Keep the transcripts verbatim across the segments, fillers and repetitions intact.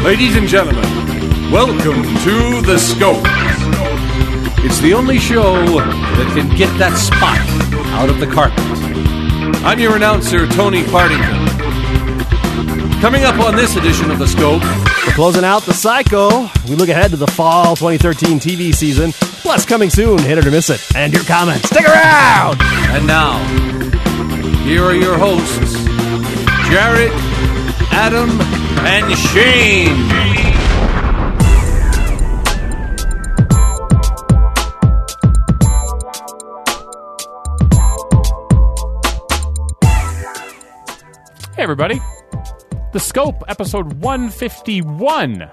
Ladies and gentlemen, welcome to The Scope. It's the only show that can get that spot out of the carpet. I'm your announcer, Tony Partington. Coming up on this edition of The Scope, we're closing out the cycle. We look ahead to the fall twenty thirteen T V season. Plus, coming soon, hit it or miss it. And your comments. Stick around! And now, here are your hosts, Jared, Adam, and Shane. Hey, everybody. The Scope, episode one fifty-one.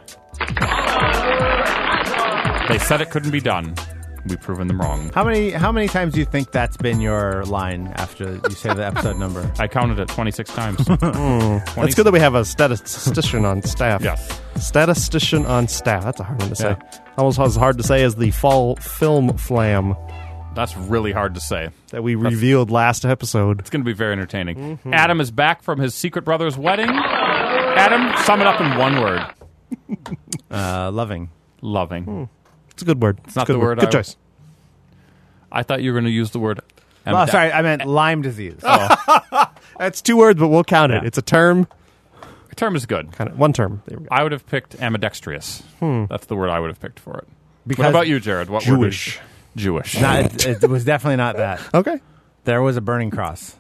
They said it couldn't be done. We've proven them wrong. How many how many times do you think that's been your line after you say the episode number? I counted it twenty-six times. mm. It's good that we have a statistician on staff. Yes. Statistician on staff. That's a hard one to say. Yeah. Almost as hard to say as the fall film flam. That's really hard to say. That we That's, revealed last episode. It's going to be very entertaining. Mm-hmm. Adam is back from his secret brother's wedding. Adam, sum it up in one word. Uh, loving. Loving. Mm. It's a good word. It's not it's good the word. Good I, choice. I thought you were going to use the word. Oh, sorry, I meant Lyme disease. Oh. That's two words, but we'll count it. Yeah. It's a term. A term is good. Kind of one term. There we go. I would have picked ambidextrous. Hmm. That's the word I would have picked for it. Because what about you, Jared? What Jewish. word is Jewish. Not, it, it was definitely not that. Okay. There was a burning cross.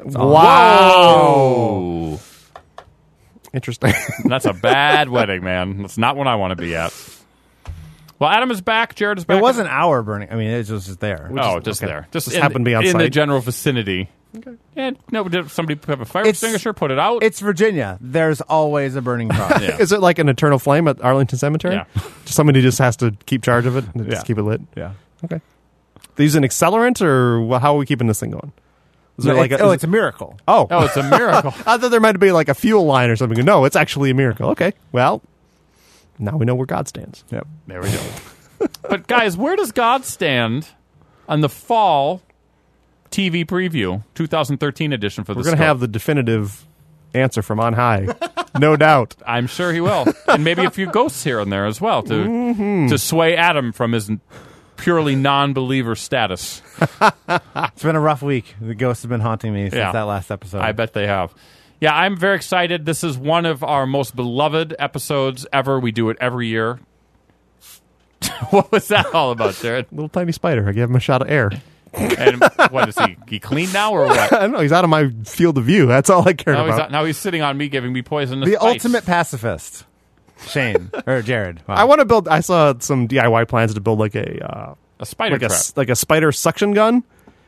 Wow. Interesting. That's a bad wedding, man. That's not one I want to be at. Well, Adam is back. Jared is back. It wasn't our burning. I mean, it was just there. Oh, just, just okay. there. Just, just in, happened to be on in site. the general vicinity. Okay. And no, did somebody have a fire It's- extinguisher? Put it out. It's Virginia. There's always a burning cross. Yeah. Is it like an eternal flame at Arlington Cemetery? Yeah. Somebody just has to keep charge of it and Yeah. just keep it lit? Yeah. Okay. They use an accelerant, or wh- how are we keeping this thing going? Is No, there like it's, a, oh, is it's a miracle. Oh. oh, it's a miracle. I thought there might be like a fuel line or something. No, it's actually a miracle. Okay. Well, now we know where God stands. Yep. There we go. But, guys, where does God stand on the fall T V preview, twenty thirteen edition for the We're going to Scope? have the definitive answer from on high. No doubt. I'm sure he will. And maybe a few ghosts here and there as well to Mm-hmm. to sway Adam from his purely non-believer status. It's been a rough week. The ghosts have been haunting me since Yeah. that last episode. I bet they have. Yeah, I'm very excited. This is one of our most beloved episodes ever. We do it every year. What was that all about, Jared? Little tiny spider. I gave him a shot of air. And what is he? He clean now or what? I don't know. He's out of my field of view. That's all I cared Now he's, about. now he's sitting on me, giving me poisonous the bites. ultimate pacifist. Shane. or Jared. Wow. I want to build. I saw some D I Y plans to build like a uh, a spider like a trap. s- like a spider suction gun,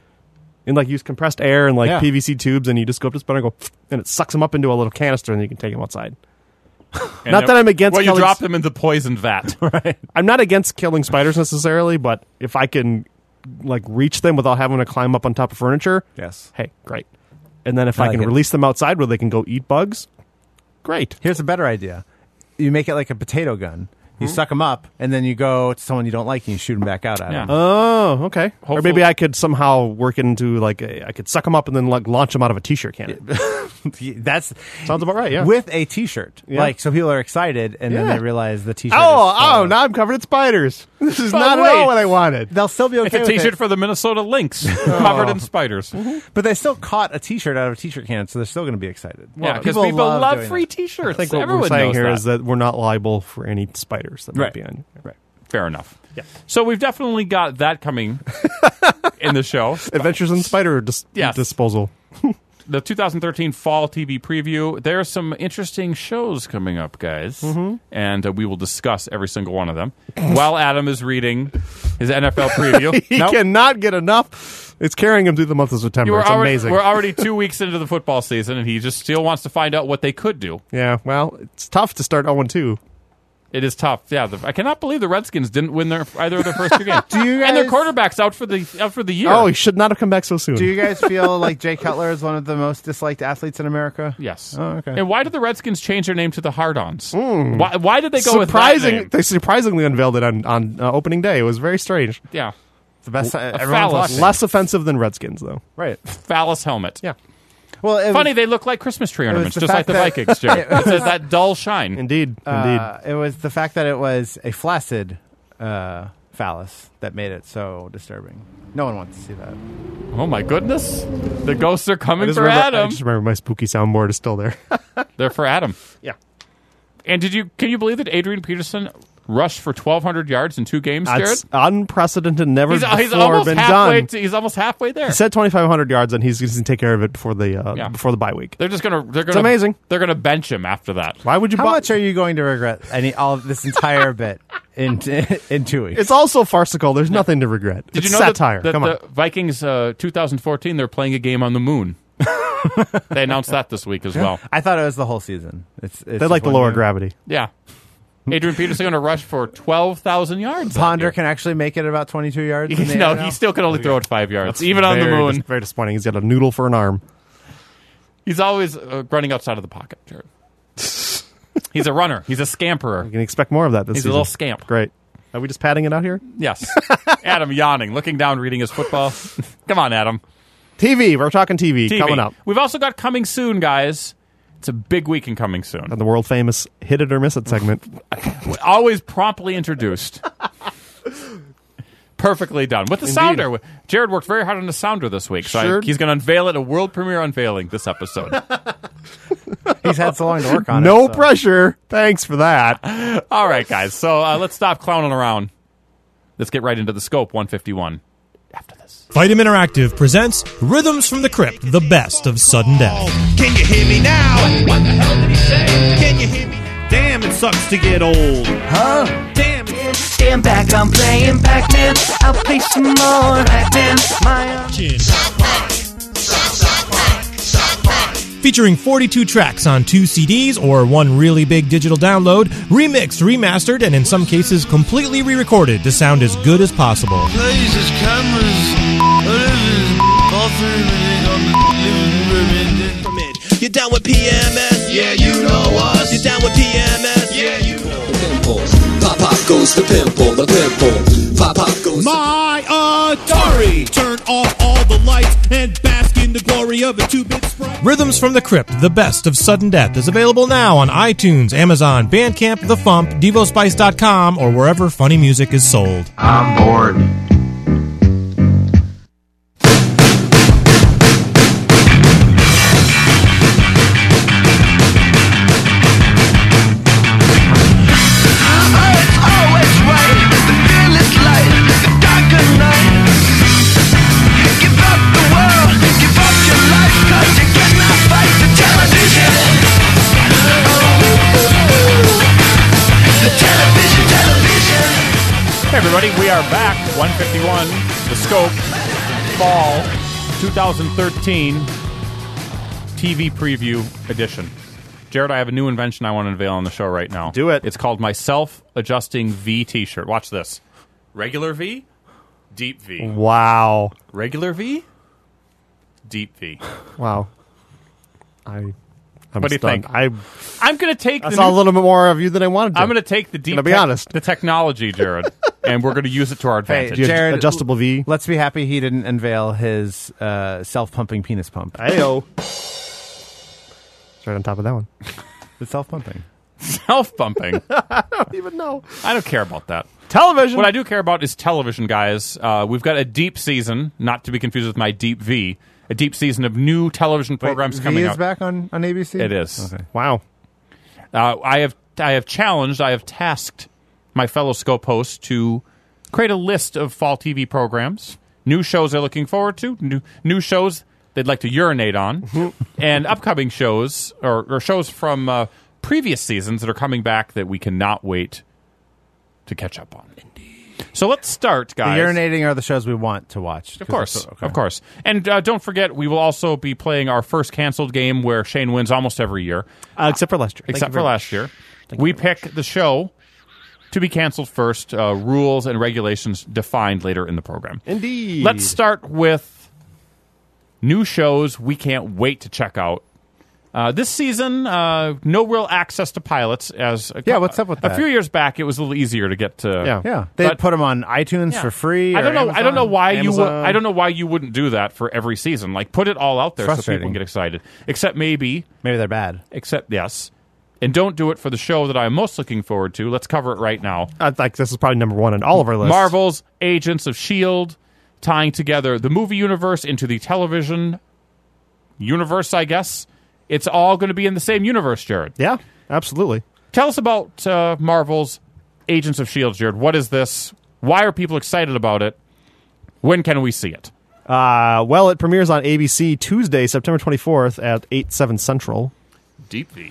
and like use compressed air and like Yeah. P V C tubes, and you just go up to the spider and go, and it sucks them up into a little canister, and you can take them outside. And Not it- that I'm against Well, you killing drop s- them in the poison vat. Right. I'm not against killing spiders necessarily, but if I can like reach them without having to climb up on top of furniture, Yes. hey, great. And then if I I, like can it. release them outside where they can go eat bugs, great. Here's a better idea. You make it like a potato gun. You suck them up, and then you go to someone you don't like, and you shoot them back out at Yeah. them. Oh, okay. Or Hopefully- maybe I could somehow work into like a, I could suck them up and then like launch them out of a t-shirt cannon. That's Sounds about right. Yeah. with a T-shirt. Yeah. Like, so people are excited, and then Yeah. they realize the T-shirt. Oh, is oh! full. Now I'm covered in spiders. This is But not wait. at all what I wanted. They'll still be okay It's a with T-shirt it, for the Minnesota Lynx, covered in spiders. but they still caught a T-shirt out of a T-shirt can, so they're still going to be excited. Yeah, because people, love love, doing free that. T-shirts. I think what Everyone we're saying knows here that. is that we're not liable for any spiders that might Right. be on. Right. Fair enough. Yeah. So we've definitely got that coming in the show. Adventures in Spider dis- Yes. Disposal. The two thousand thirteen fall T V preview. There are some interesting shows coming up, guys, Mm-hmm. and uh, we will discuss every single one of them while Adam is reading his N F L preview. He Nope. cannot get enough. It's carrying him through the month of September. You were It's already, amazing. We're already two weeks into the football season, and he just still wants to find out what they could do. Yeah, well, it's tough to start oh and two. It is tough. Yeah, the, I cannot believe the Redskins didn't win their either of their first two games. Do you and their guys- quarterback's out for the out for the year. Oh, he should not have come back so soon. Do you guys feel like Jay Cutler is one of the most disliked athletes in America? Yes. Oh, okay. And why did the Redskins change their name to the Hard-Ons? Why, why did they go with that Surprising, name? they surprisingly unveiled it on, on uh, opening day. It was very strange. Yeah. It's the best. A everyone's phallus. watching. Less offensive than Redskins, though. Right. Phallus helmet. Yeah. Well, it Funny, was, they look like Christmas tree ornaments, the just like fact the that- Vikings, Jared. It's a- that dull shine. Indeed, indeed. uh, it was the fact that it was a flaccid uh, phallus that made it so disturbing. No one wants to see that. Oh my goodness. The ghosts are I coming just for remember, I Adam. just remember my spooky soundboard is still there. They're for Adam. Yeah. And did you can you believe that Adrian Peterson rushed for twelve hundred yards in two games, Jared? That's unprecedented. Never He's, before he's almost been halfway done. to, he's almost halfway there. He said twenty-five hundred yards, and he's going to take care of it before the uh, Yeah. before the bye week. They're just gonna they're gonna amazing. They're gonna bench him after that. Why would you? How bu- much are you going to regret any all of this entire bit in in two weeks? It's also farcical. There's nothing to regret. Did it's you know that- satire. that, Come the on. Vikings uh, twenty fourteen they're playing a game on the moon? They announced that this week as well. I thought it was the whole season. It's, it's They just like the one lower game. gravity. Yeah. Adrian Peterson going to rush for twelve thousand yards. that Ponder year. can actually make it about twenty-two yards. in the no, air now? he still can only throw it five yards, even on the Very moon. dis- very disappointing. He's got a noodle for an arm. He's always uh, running outside of the pocket, Jared. He's a runner. He's a scamperer. You can expect more of that this He's a season. little scamp. Great. Are we just padding it out here? Yes. Adam yawning, looking down, reading his football. Come on, Adam. T V. We're talking T V, T V. coming up. We've also got Coming Soon, guys. It's a big week in Coming Soon. And the world famous hit it or miss it segment. Always promptly introduced. Perfectly done. With the Indeed. sounder. Jared worked very hard on the sounder this week, so I- Sure. he's going to unveil it, a world premiere unveiling this episode. He's had so long to work on it. no so. pressure. Thanks for that. All right, guys. So uh, let's stop clowning around. Let's get right into the scope one fifty-one after this. Vitam Interactive presents Rhythms from the Crypt, the best of sudden death. Can you hear me now? What the hell did he say? Can you hear me? Damn, it sucks to get old. Huh? Damn it. Stand back, I'm playing Pac-Man. I'll play some more Pac-Man. My Featuring forty-two tracks on two C Ds or one really big digital download, remixed, remastered, and in some cases completely re-recorded to sound as good as possible. Lasers, cameras, everything, everything on the living room. You down with P M S? Yeah, you know us. You down with P M S? Yeah, you know us. Pimple. Pop pop goes the pimple, the pimple. Pop pop goes My Atari! Turn off all the lights and bask in the glory of a two-bit sprite. Rhythms from the Crypt, the best of sudden death is available now on iTunes, Amazon, Bandcamp, The Fump, Devo Spice dot com, or wherever funny music is sold. I'm bored. Hey, everybody. We are back. one fifty-one, the scope, fall twenty thirteen T V preview edition. Jared, I have a new invention I want to unveil on the show right now. Do it. It's called my self-adjusting V t-shirt. Watch this. Regular V, deep V. Wow. Regular V, deep V. Wow. I. I'm What do you stunned. think? I, I'm going to take I the saw new- a little bit more of you than I wanted to. I'm going to take the deep Gonna be tech- honest. the technology, Jared, and we're going to use it to our Hey, advantage. Do you have Jared, adjustable V. Let's be happy he didn't unveil his uh, self-pumping penis pump. Ayo. It's right on top of that one. It's self-pumping. Self-bumping. I don't even know. I don't care about that. Television. What I do care about is television, guys. Uh, we've got a deep season, not to be confused with my deep V, a deep season of new television programs Wait, coming V is out. back on, on A B C? It is. Okay. Wow. Uh, I have I have challenged, I have tasked my fellow Scope hosts to create a list of fall T V programs, new shows they're looking forward to, new new shows they'd like to urinate on, and upcoming shows or, or shows from uh, previous seasons that are coming back that we cannot wait to catch up on. So let's start, The guys. urinating are the shows we want to watch. Of course, Okay. of course. And uh, don't forget, we will also be playing our first canceled game where Shane wins almost every year, Uh, except for last year. Thank except you for very last much. year. We pick the show to be canceled first, uh, rules and regulations defined later in the program. Indeed. Let's start with new shows we can't wait to check out. Uh, this season, uh, no real access to pilots. As a, Yeah, what's up with a that? few years back, it was a little easier to get to. Yeah. Yeah, they But- put them on iTunes Yeah. for free. I or don't know. I don't know Amazon. why you. Would, Amazon. I don't know why you wouldn't do that for every season. Like put it all out there so people Frustrating. get excited. Except maybe. Maybe they're bad. Except yes. And don't do it for the show that I'm most looking forward to. Let's cover it right now. I think this is probably number one on all of our lists. Marvel's Agents of S H I E L D, tying together the movie universe into the television universe, I guess. It's all going to be in the same universe, Jared. Yeah, absolutely. Tell us about uh, Marvel's Agents of S H I E L D, Jared. What is this? Why are people excited about it? When can we see it? Uh, well, it premieres on A B C Tuesday, September twenty-fourth at eight, seven Central. Deep V.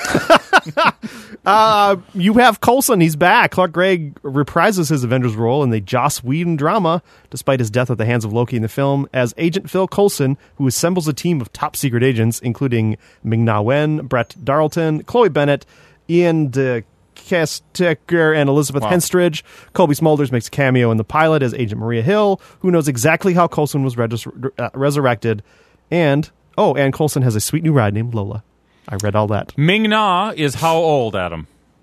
Uh, you have Coulson. He's back. Clark Gregg reprises his Avengers role in the Joss Whedon drama, despite his death at the hands of Loki in the film, as Agent Phil Coulson, who assembles a team of top-secret agents, including Ming-Na Wen, Brett Darlton, Chloe Bennett, Ian de Castecker, and Elizabeth Wow. Henstridge. Colby Smulders makes a cameo in the pilot as Agent Maria Hill, who knows exactly how Coulson was regis- uh, resurrected. And, oh, and Coulson has a sweet new ride named Lola. I read all that. Ming-Na is how old, Adam?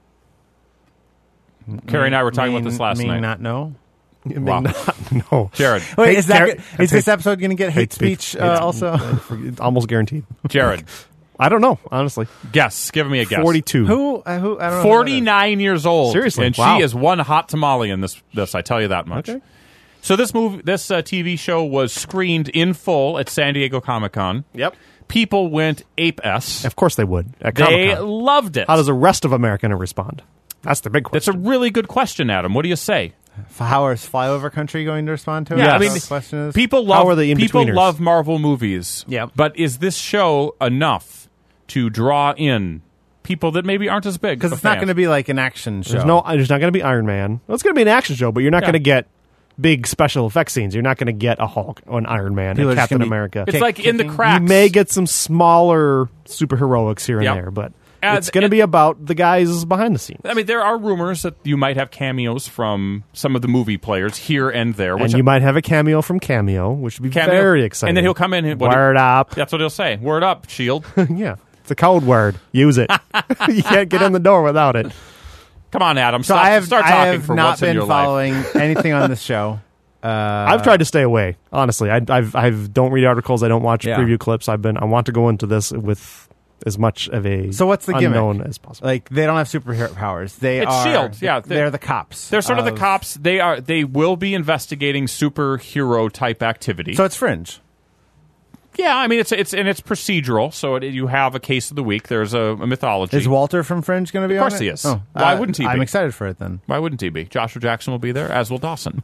Carrie and I were talking May- about this last may night. not know. Wow. No. Jared. Wait, Hate is that Car- good- is this episode going to get hate, hate speech. speech, uh, Hate- also? Almost guaranteed. Jared. I don't know, honestly. Guess. Give me a guess. forty-two. Who? Uh, who? I don't know. who that is. forty-nine years old. Seriously? And Wow. she is one hot tamale in this, this, I tell you that much. Okay. So this movie, this uh, T V show was screened in full at San Diego Comic-Con. Yep. People went ape-s. Of course they would. At They Comic-Con. loved it. How does the rest of America respond? That's the big That's a question. really good question, Adam. What do you say? How is Flyover Country going to respond to it? Yeah, I That's mean, what the question is. People love How are the people in-betweeners? love Marvel movies. Yep. But is this show enough to draw in people that maybe aren't as big? because it's not going to be like an action show. There's no. There's not going to be Iron Man. Well, it's going to be an action show, but you're not Yeah. going to get big special effects scenes. You're not going to get a Hulk or an Iron Man People are and just Captain gonna be- America. It's Kick- like in the kicking. cracks. You may get some smaller superheroics here and Yep. there, but Uh, it's going to and- be about the guys behind the scenes. I mean, there are rumors that you might have cameos from some of the movie players here and there. Which And you might have a cameo from Cameo, which would be Cameo. very exciting. And then he'll come in and- what- word up. That's what he'll say. Word up, Shield. Yeah, it's a code word. Use it. You can't get in the door without it. Come on, Adam. So Stop, I have, start I talking have for not once in been your life. following anything on this show. Uh, I've tried to stay away. Honestly, I, I've I've don't read articles. I don't watch Yeah. preview clips. I've been. I want to go into this with as much of a So what's the gimmick? unknown as possible. Like they don't have superhero powers. They It's are Shield, yeah, They're, they're- the cops. They're sort of the cops. They are. They will be investigating superhero type activity. So it's Fringe. yeah, I mean it's it's and it's procedural. So it, you have a case of the week. There's a, a mythology. Is Walter from Fringe going to be Of course on it? he is. Oh, Why uh, wouldn't he be? I'm excited for it then. Why wouldn't he be? Joshua Jackson will be there, as will Dawson.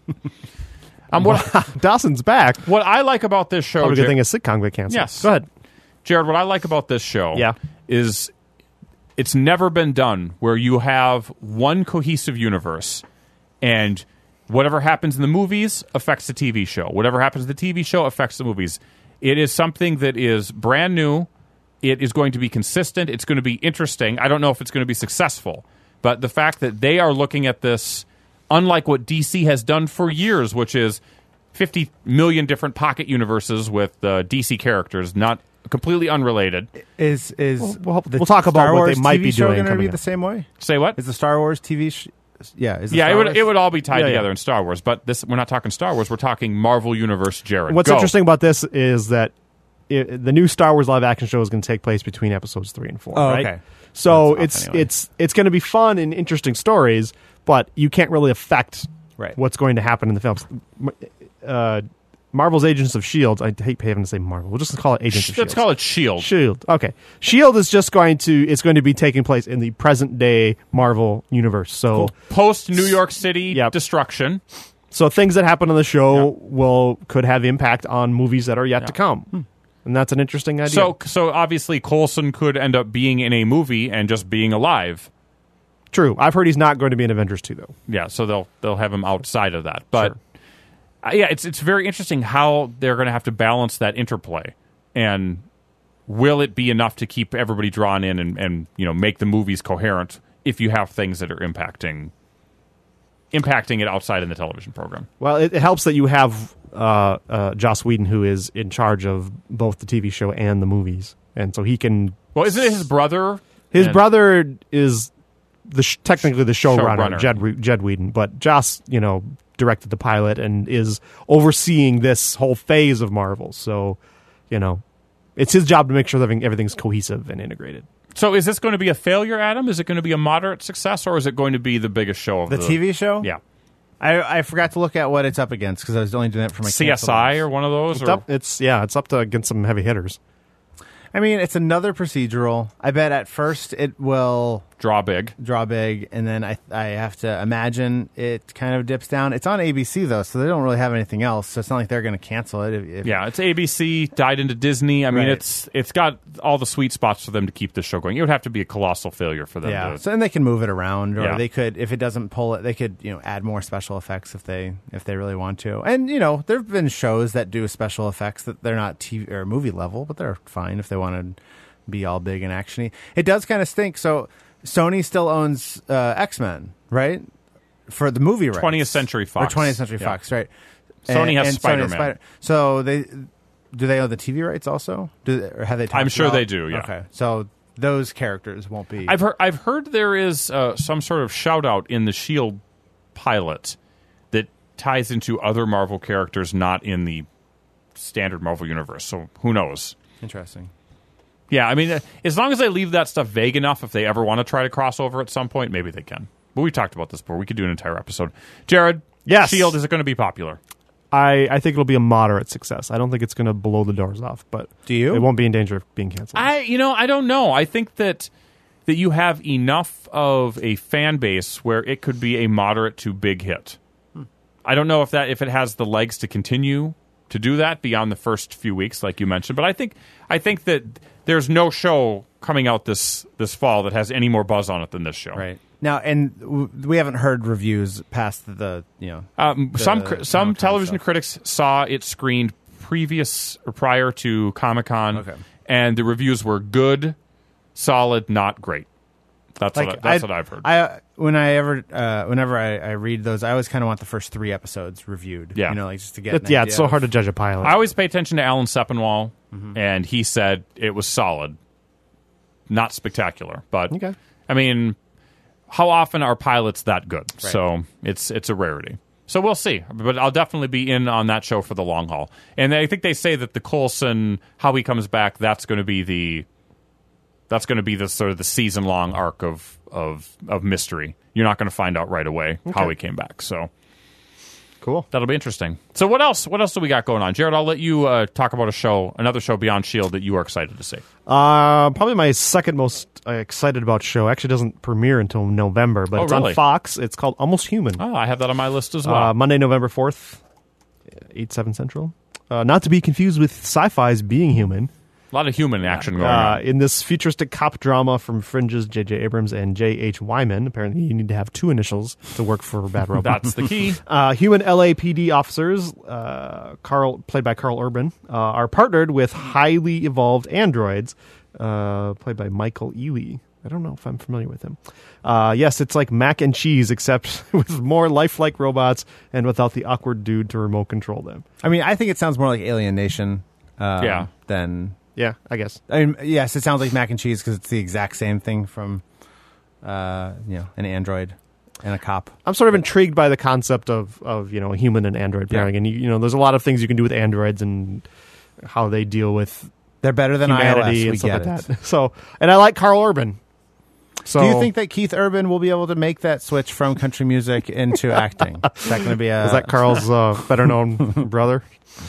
um, what Dawson's back. what I like about this show, Probably a Jer- good thing a sitcom got canceled. Yes. Go ahead. Jared, what I like about this show Yeah. is it's never been done where you have one cohesive universe and whatever happens in the movies affects the T V show. Whatever happens in the T V show affects the movies. It is something that is brand new. It is going to be consistent. It's going to be interesting. I don't know if it's going to be successful, but the fact that they are looking at this unlike what D C has done for years, which is fifty million different pocket universes with uh, D C characters, not completely unrelated. Is is we'll- the we'll talk about Star what they Wars might T V be show doing going to coming be up. the same way? Say what? Is the Star Wars T V? Sh- yeah, is the Yeah, Star it would Wars? it would all be tied Yeah, together yeah. in Star Wars, but this we're not talking Star Wars. We're talking Marvel Universe. Jared, What's Go. interesting about this is that it, the new Star Wars live action show is going to take place between episodes three and four. Oh, right? okay. So That's off it's anyway. it's it's going to be fun and interesting stories, but you can't really affect Right. what's going to happen in the films. Uh, Marvel's Agents of S H I E L D. I hate having to say Marvel. We'll just call it Agents of S H I E L D. Let's call it Shield. Shield. Okay. Shield is just going to it's going to be taking place in the present day Marvel universe. So Post New York City Yep. destruction. so things that happen on the show will could have impact on movies that are yet to come. And that's an interesting idea. So so obviously Coulson could end up being in a movie and just being alive. true. I've heard he's not going to be in Avengers two though. Yeah, so they'll they'll have him outside of that. But Sure. uh, yeah, it's it's very interesting how they're going to have to balance that interplay. And will it be enough to keep everybody drawn in and, and you know make the movies coherent if you have things that are impacting impacting it outside in the television program? Well, it, it helps that you have uh, uh, Joss Whedon, who is in charge of both the T V show and the movies, and so he can Well, isn't it his brother? His And- brother is the sh- technically the showrunner, Showrunner. Jed Whe- Jed Whedon, but Joss, you know, directed the pilot and is overseeing this whole phase of Marvel. So, you know, it's his job to make sure that everything- everything's cohesive and integrated. So is this going to be a failure, Adam? Is it going to be a moderate success, or is it going to be the biggest show of The the, T V show? Yeah. I, I forgot to look at what it's up against because I was only doing that for my C S I canceled or one of those? It's Or? up, it's yeah, it's up to against some heavy hitters. I mean, it's another procedural. I bet at first it will Draw big. draw big, and then I I have to imagine it kind of dips down. It's on A B C though, so they don't really have anything else. So it's not like they're going to cancel it. If, if, Yeah, it's A B C, died into Disney. I mean, Right. it's it's got all the sweet spots for them to keep the show going. It would have to be a colossal failure for them yeah. to... So then they can move it around, or Yeah. they could, if it doesn't pull it, they could you know add more special effects if they if they really want to. And you know, there've been shows that do special effects that they're not T V or movie level, but they're fine if they want to be all big and actiony. It does kind of stink. So Sony still owns uh, X-Men, right? For the movie rights. twentieth Century Fox. Or twentieth Century Yeah. Fox, right. Sony has Sony Spider-Man. Spider- so they do they own the T V rights also? Do they, or have they talked I'm sure about- they do, yeah. Okay. So those characters won't be I've heard I've heard there is uh, some sort of shout out in the Shield pilot that ties into other Marvel characters not in the standard Marvel universe. So who knows? interesting. Yeah, I mean, uh, as long as they leave that stuff vague enough, if they ever want to try to cross over at some point, maybe they can. But we talked about this before. We could do an entire episode. Jared, Yes. Shield, is it going to be popular? I, I think it'll be a moderate success. I don't think it's going to blow the doors off, but Do you? it won't be in danger of being canceled. I, you know, I don't know. I think that that you have enough of a fan base where it could be a moderate to big hit. Hmm. I don't know if that if it has the legs to continue to do that beyond the first few weeks, like you mentioned. But I think I think that there's no show coming out this this fall that has any more buzz on it than this show. Right. Now, and w- we haven't heard reviews past the, you know. Um, the some cri- some Comic-Con television stuff. critics saw it screened previous or prior to Comic-Con, Okay. and the reviews were good, solid, not great. That's what I, that's I- what I've heard. I when I ever uh, whenever I, I read those, I always kind of want the first three episodes reviewed. Yeah. You know, like just to get. It- an yeah, idea it's so of- hard to judge a pilot. I always pay attention to Alan Sepinwall, Mm-hmm. and he said it was solid, not spectacular. But Okay. I mean, how often are pilots that good? So it's it's a rarity. So we'll see. But I'll definitely be in on that show for the long haul. And I think they say that the Coulson, how he comes back, that's going to be the that's going to be the sort of the season long arc of of of mystery. You're not going to find out right away how he came back. So. Cool. That'll be interesting. So what else? What else do we got going on, Jared? I'll let you uh, talk about a show, another show beyond Shield that you are excited to see. Uh, probably my second most uh, excited about show. Actually, doesn't premiere until November, but Oh, it's really? on Fox. It's called Almost Human. Oh, I have that on my list as well. Uh, Monday, November fourth, eight seven Central. Uh, not to be confused with Sci-Fi's Being Human. a lot of human action going Uh, on. in this futuristic cop drama from Fringe's J J. Abrams and J H. Wyman. Apparently, you need to have two initials to work for Bad Robot. That's the key. Uh, human L A P D officers, uh, Carl, played by Carl Urban, uh, are partnered with highly evolved androids, uh, played by Michael Ealy. I don't know if I'm familiar with him. Uh, yes, it's like mac and cheese, except with more lifelike robots and without the awkward dude to remote control them. I mean, I think it sounds more like Alien Nation. Um, Yeah. Than Yeah, I guess. I mean, yes, it sounds like mac and cheese because it's the exact same thing from, uh, you know, an android and a cop. I'm sort of intrigued by the concept of, of you know, a human and android pairing. Yeah. And, you, you know, there's a lot of things you can do with androids and how they deal with They're better than humanity iOS. We and stuff get like it. that. So, and I like Carl Urban. So, Do you think that Keith Urban will be able to make that switch from country music into acting? Is that going to be a? is that Carl's uh, better known brother?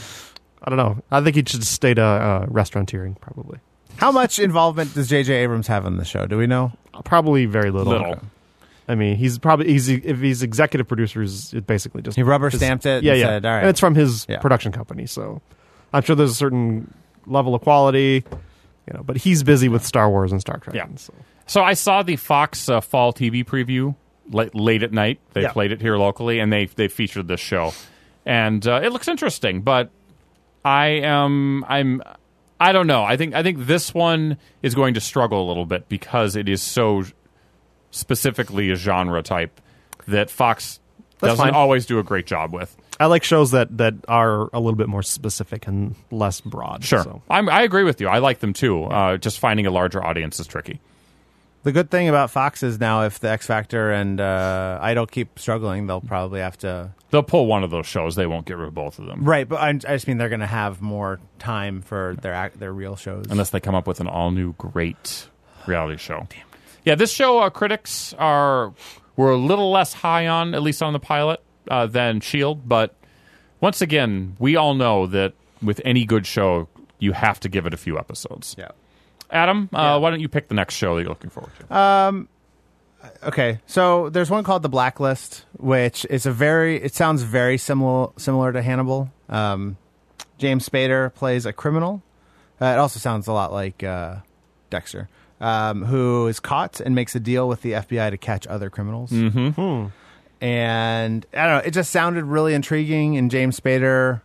I don't know. I think he should stay to uh, restauranteering, probably. How much involvement does J J. Abrams have in the show? Do we know? Probably very little. Little. I mean, he's probably he's if he's executive producer, is it basically just He rubber his- stamped it. Yeah, and yeah, Said, All right. and it's from his Yeah. production company. So I'm sure there's a certain level of quality, you know. But he's busy with Star Wars and Star Trek. Yeah. and so. So I saw the Fox uh, fall T V preview late, late at night. They Yeah. played it here locally, and they they featured this show, and uh, it looks interesting. But I am I'm I don't know. I think I think this one is going to struggle a little bit because it is so specifically a genre type that Fox That's doesn't fine. always do a great job with. I like shows that, that are a little bit more specific and less broad. Sure. So. I'm, I agree with you. I like them too. Uh, just finding a larger audience is tricky. The good thing about Fox is now if the X Factor and uh, Idol keep struggling, they'll probably have to... They'll pull one of those shows. They won't get rid of both of them. Right, but I, I just mean they're going to have more time for their act, their real shows. Unless they come up with an all-new great reality show. Damn. Yeah, this show, uh, critics are were a little less high on, at least on the pilot, uh, than S H I E L D. But once again, we all know that with any good show, you have to give it a few episodes. Yeah. Adam, uh, Yeah. why don't you pick the next show that you're looking forward to? Um, okay, so there's one called The Blacklist, which is a very, it sounds very similar similar to Hannibal. Um, James Spader plays a criminal. Uh, it also sounds a lot like uh, Dexter, um, who is caught and makes a deal with the F B I to catch other criminals. Mm-hmm. And I don't know, it just sounded really intriguing. And James Spader,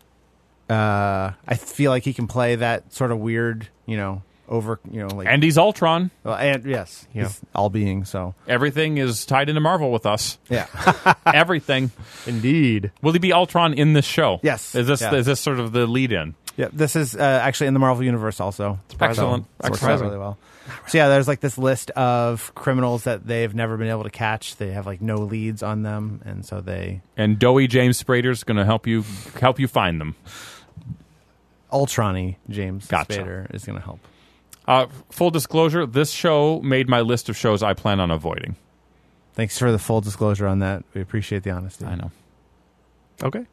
uh, I feel like he can play that sort of weird, you know, over, you know, like And he's Ultron. well, and yes, Yeah. he's all being so. Everything is tied into Marvel with us. Yeah. Everything. Indeed. Will he be Ultron in this show? Yes. Is this Yeah. is this sort of the lead-in? Yeah, this is uh, actually in the Marvel Universe also. Excellent. So it works out Excellent. really well. So yeah, there's like this list of criminals that they've never been able to catch. They have like no leads on them, and so they And doughy James Spader's going to help you help you find them. Ultron-y James Gotcha. Spader is going to help. Uh, full disclosure, this show made my list of shows I plan on avoiding. Thanks for the full disclosure on that. We appreciate the honesty. I know. Okay.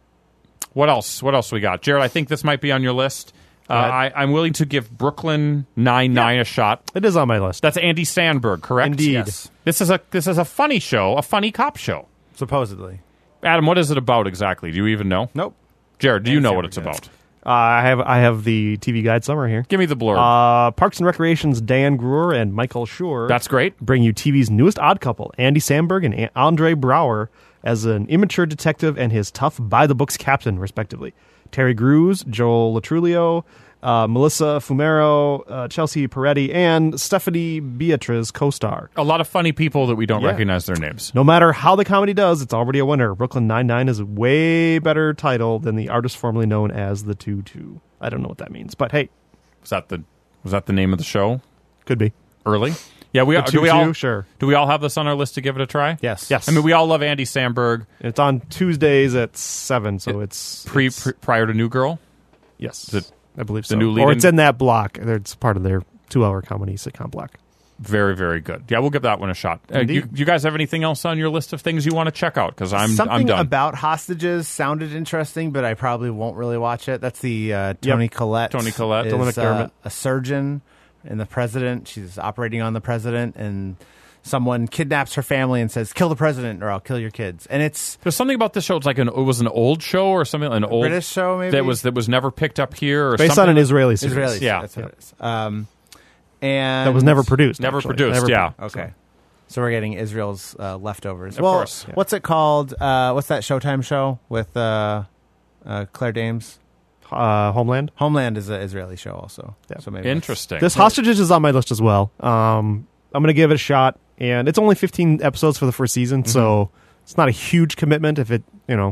What else? What else we got? Jared, I think this might be on your list. Uh, I, I'm willing to give Brooklyn Nine-Nine a shot. It is on my list. That's Andy Sandberg, correct? Indeed. Yes. This is a this is a funny show, a funny cop show. Supposedly. Adam, what is it about exactly? Do you even know? Nope. Jared, do you Andy know what it's Samberg, yes. about? Uh, I have I have the T V guide summary here. Give me the blurb. Uh, Parks and Recreation's Dan Gruer and Michael Schur That's great. bring you T V's newest odd couple, Andy Samberg and A- Andre Brower, as an immature detective and his tough by-the-books captain, respectively. Terry Crews, Joel Latrulio, uh, Melissa Fumero, uh, Chelsea Peretti, and Stephanie Beatriz co-star. A lot of funny people that we don't Yeah. recognize their names. No matter how the comedy does, it's already a winner. Brooklyn Nine-Nine is a way better title than the artist formerly known as the two two. I don't know what that means, but hey, Was that the was that the name of the show? could be. Early? Yeah, we The do we all two two, sure. do we all have this on our list to give it a try? Yes. Yes. I mean, we all love Andy Samberg. It's on Tuesdays at seven, so it's Pre, it's- pre prior to New Girl. yes, the- I believe the so. new or lead-in? it's in that block. It's part of their two-hour comedy sitcom block. Very, very good. Yeah, we'll give that one a shot. Uh, Indeed. you, you guys have anything else on your list of things you want to check out? Because I'm Something I'm done. about hostages sounded interesting, but I probably won't really watch it. That's the uh, Tony Collette. Toni Collette. is, Dylan McDermott. uh, a surgeon and the president. She's operating on the president, and someone kidnaps her family and says, "Kill the president, or I'll kill your kids." And it's There's something about this show. It's like an it was an old show or something. An old British show, maybe? that was that was never picked up here. Or Based something. on an Israeli series. Israeli. Yeah. that's what it is. Um, and That was never produced. Never actually. produced, Never yeah. pro- Okay. So we're getting Israel's uh, leftovers. Of well, course. Yeah. what's it called? Uh, what's that Showtime show with uh, uh, Claire Danes? Uh, Homeland. Homeland is an Israeli show also. Yeah. So maybe that's- Interesting. This Hostages is on my list as well. Um, I'm going to give it a shot, and it's only fifteen episodes for the first season, so it's not a huge commitment. If it, you know,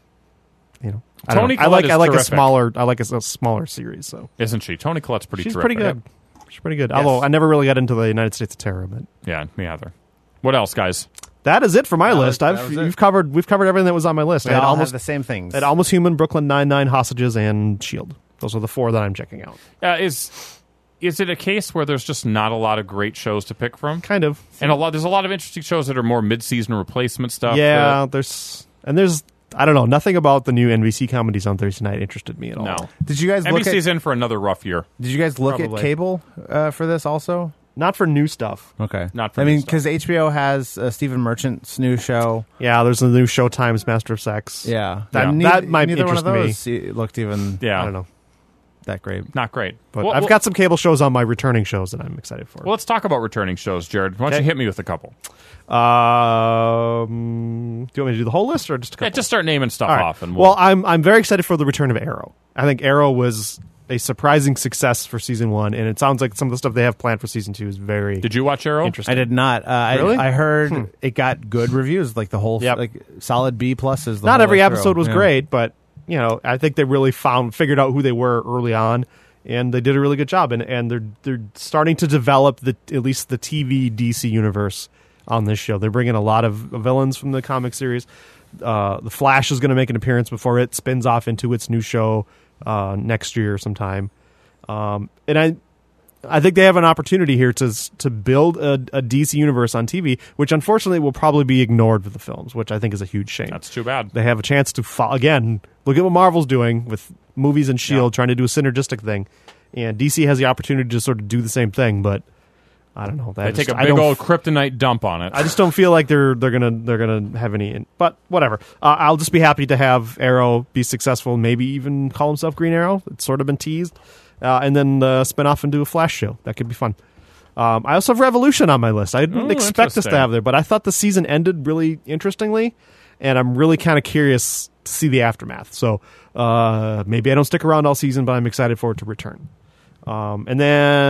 you know, I don't Toni know. I like Collette is I like a terrific. smaller I like a, a smaller series. So Isn't she? Toni Collette's pretty she's terrific. pretty good. She's pretty good. Although I never really got into the United States of Terror, but Yeah, me either. What else, guys? that is it for my That was- list. that I've was it. you've covered we've covered everything that was on my list. They I had all almost have the same things. I had Almost Human, Brooklyn Nine Nine, Hostages, and Shield. Those are the four that I'm checking out. Uh, is is it a case where there's just not a lot of great shows to pick from? Kind of. And a lot there's a lot of interesting shows that are more mid-season replacement stuff. Yeah, that- there's and there's I don't know, nothing about the new N B C comedies on Thursday night interested me at all. no. Did you guys look NBC's at? in for another rough year. Did you guys look Probably. at cable uh, for this also? Not for new stuff. Okay, Not for I new mean, stuff. because H B O has uh, Stephen Merchant's new show. Yeah, there's the new Showtime's Master of Sex. Yeah, That- And that might neither one of interest those me. Looked even Yeah. I don't know. that great. Not great. But Well, I've well- got some cable shows on my returning shows that I'm excited for. Well, let's talk about returning shows, Jared. Why don't Okay. you hit me with a couple? Um, do you want me to do the whole list or just a couple? Yeah, just start naming stuff All right. off. And we'll, Well, I'm I'm very excited for the return of Arrow. I think Arrow was a surprising success for season one, and it sounds like some of the stuff they have planned for season two is very Did you watch Arrow? interesting. I did not. Uh, Really? I, I heard Hmm. it got good reviews, like the whole, Yep. like solid B pluses. the Not whole every way through. episode was Yeah. great, but you know, I think they really found figured out who they were early on, and they did a really good job. And, and they're they're starting to develop the at least the T V D C universe on this show. They're bringing a lot of villains from the comic series. Uh, the Flash is going to make an appearance before it spins off into its new show uh, next year sometime. Um, and I. I think they have an opportunity here to to build a, a D C universe on T V, which unfortunately will probably be ignored with the films, which I think is a huge shame. That's too bad. They have a chance to fo- again look at what Marvel's doing with movies and Shield, trying to do a synergistic thing, and D C has the opportunity to sort of do the same thing. But I don't know. They That take just- a I big don't old f- kryptonite dump on it. I just don't feel like they're they're gonna they're gonna have any. In, but whatever. Uh, I'll just be happy to have Arrow be successful. Maybe even call himself Green Arrow. It's sort of been teased, uh, and then uh, spin off and do a Flash show. That could be fun. Um, I also have Revolution on my list. I didn't Oh, expect us to interesting. have there, but I thought the season ended really interestingly, and I'm really kind of curious to see the aftermath. So uh, maybe I don't stick around all season, but I'm excited for it to return. Um, and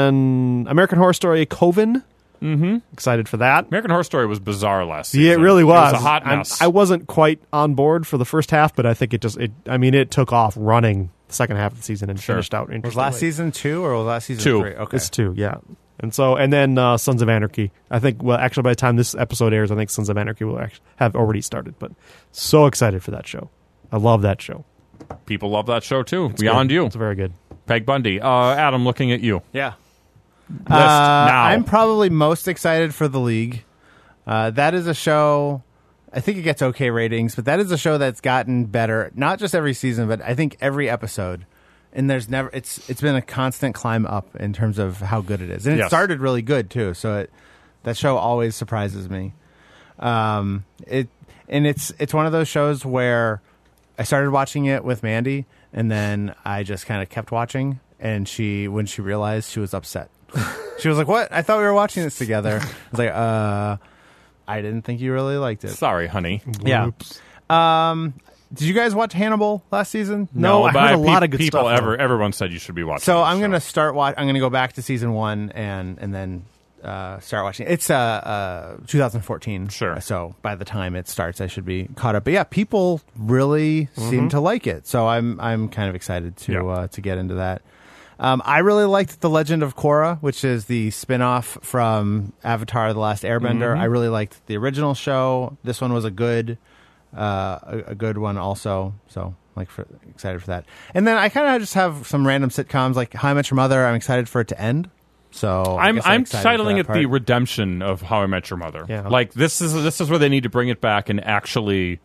then American Horror Story Coven. Mm-hmm. Excited for that. American Horror Story was bizarre last season. Yeah, it really was. It was a hot I'm- mess. I wasn't quite on board for the first half, but I think it just, it, I mean, it took off running the second half of the season and Sure. finished out Was interestingly. last season two or was last season Two. three? Okay. It's two, yeah. And so, and then uh, Sons of Anarchy. I think, well, actually, by the time this episode airs, I think Sons of Anarchy will actually have already started. But so excited for that show. I love that show. People love that show too. It's Beyond good. You, It's very good. Peg Bundy. Uh, Adam, looking at you. Yeah. List Uh, now. I'm probably most excited for The League. Uh, that is a show, I think it gets okay ratings, but that is a show that's gotten better, not just every season, but I think every episode. And there's never, it's it's been a constant climb up in terms of how good it is. And it Yes. started really good, too. So it, that show always surprises me. Um, it And it's it's one of those shows where I started watching it with Mandy, and then I just kind of kept watching. And she, when she realized, she was upset. She was like, "What? I thought we were watching this together." I was like, "Uh, I didn't think you really liked it." Sorry, honey. Yeah. Um, did you guys watch Hannibal last season? No, I but heard a pe- lot of good people stuff, Ever, everyone said you should be watching. So this I'm show. gonna start watch. I'm gonna go back to season one and and then uh, start watching. It's uh, uh twenty fourteen. Sure. So by the time it starts, I should be caught up. But yeah, people really seem to like it. So I'm I'm kind of excited to Yeah. uh, to get into that. Um, I really liked The Legend of Korra, which is the spin-off from Avatar: The Last Airbender. I really liked the original show. This one was a good, uh, a, a good one also. So, like, for, excited for that. And then I kind of just have some random sitcoms, like How I Met Your Mother. I'm excited for it to end. So I I'm guess I'm excited for titling that it part. the redemption of How I Met Your Mother. Yeah. Like this is this is where they need to bring it back and actually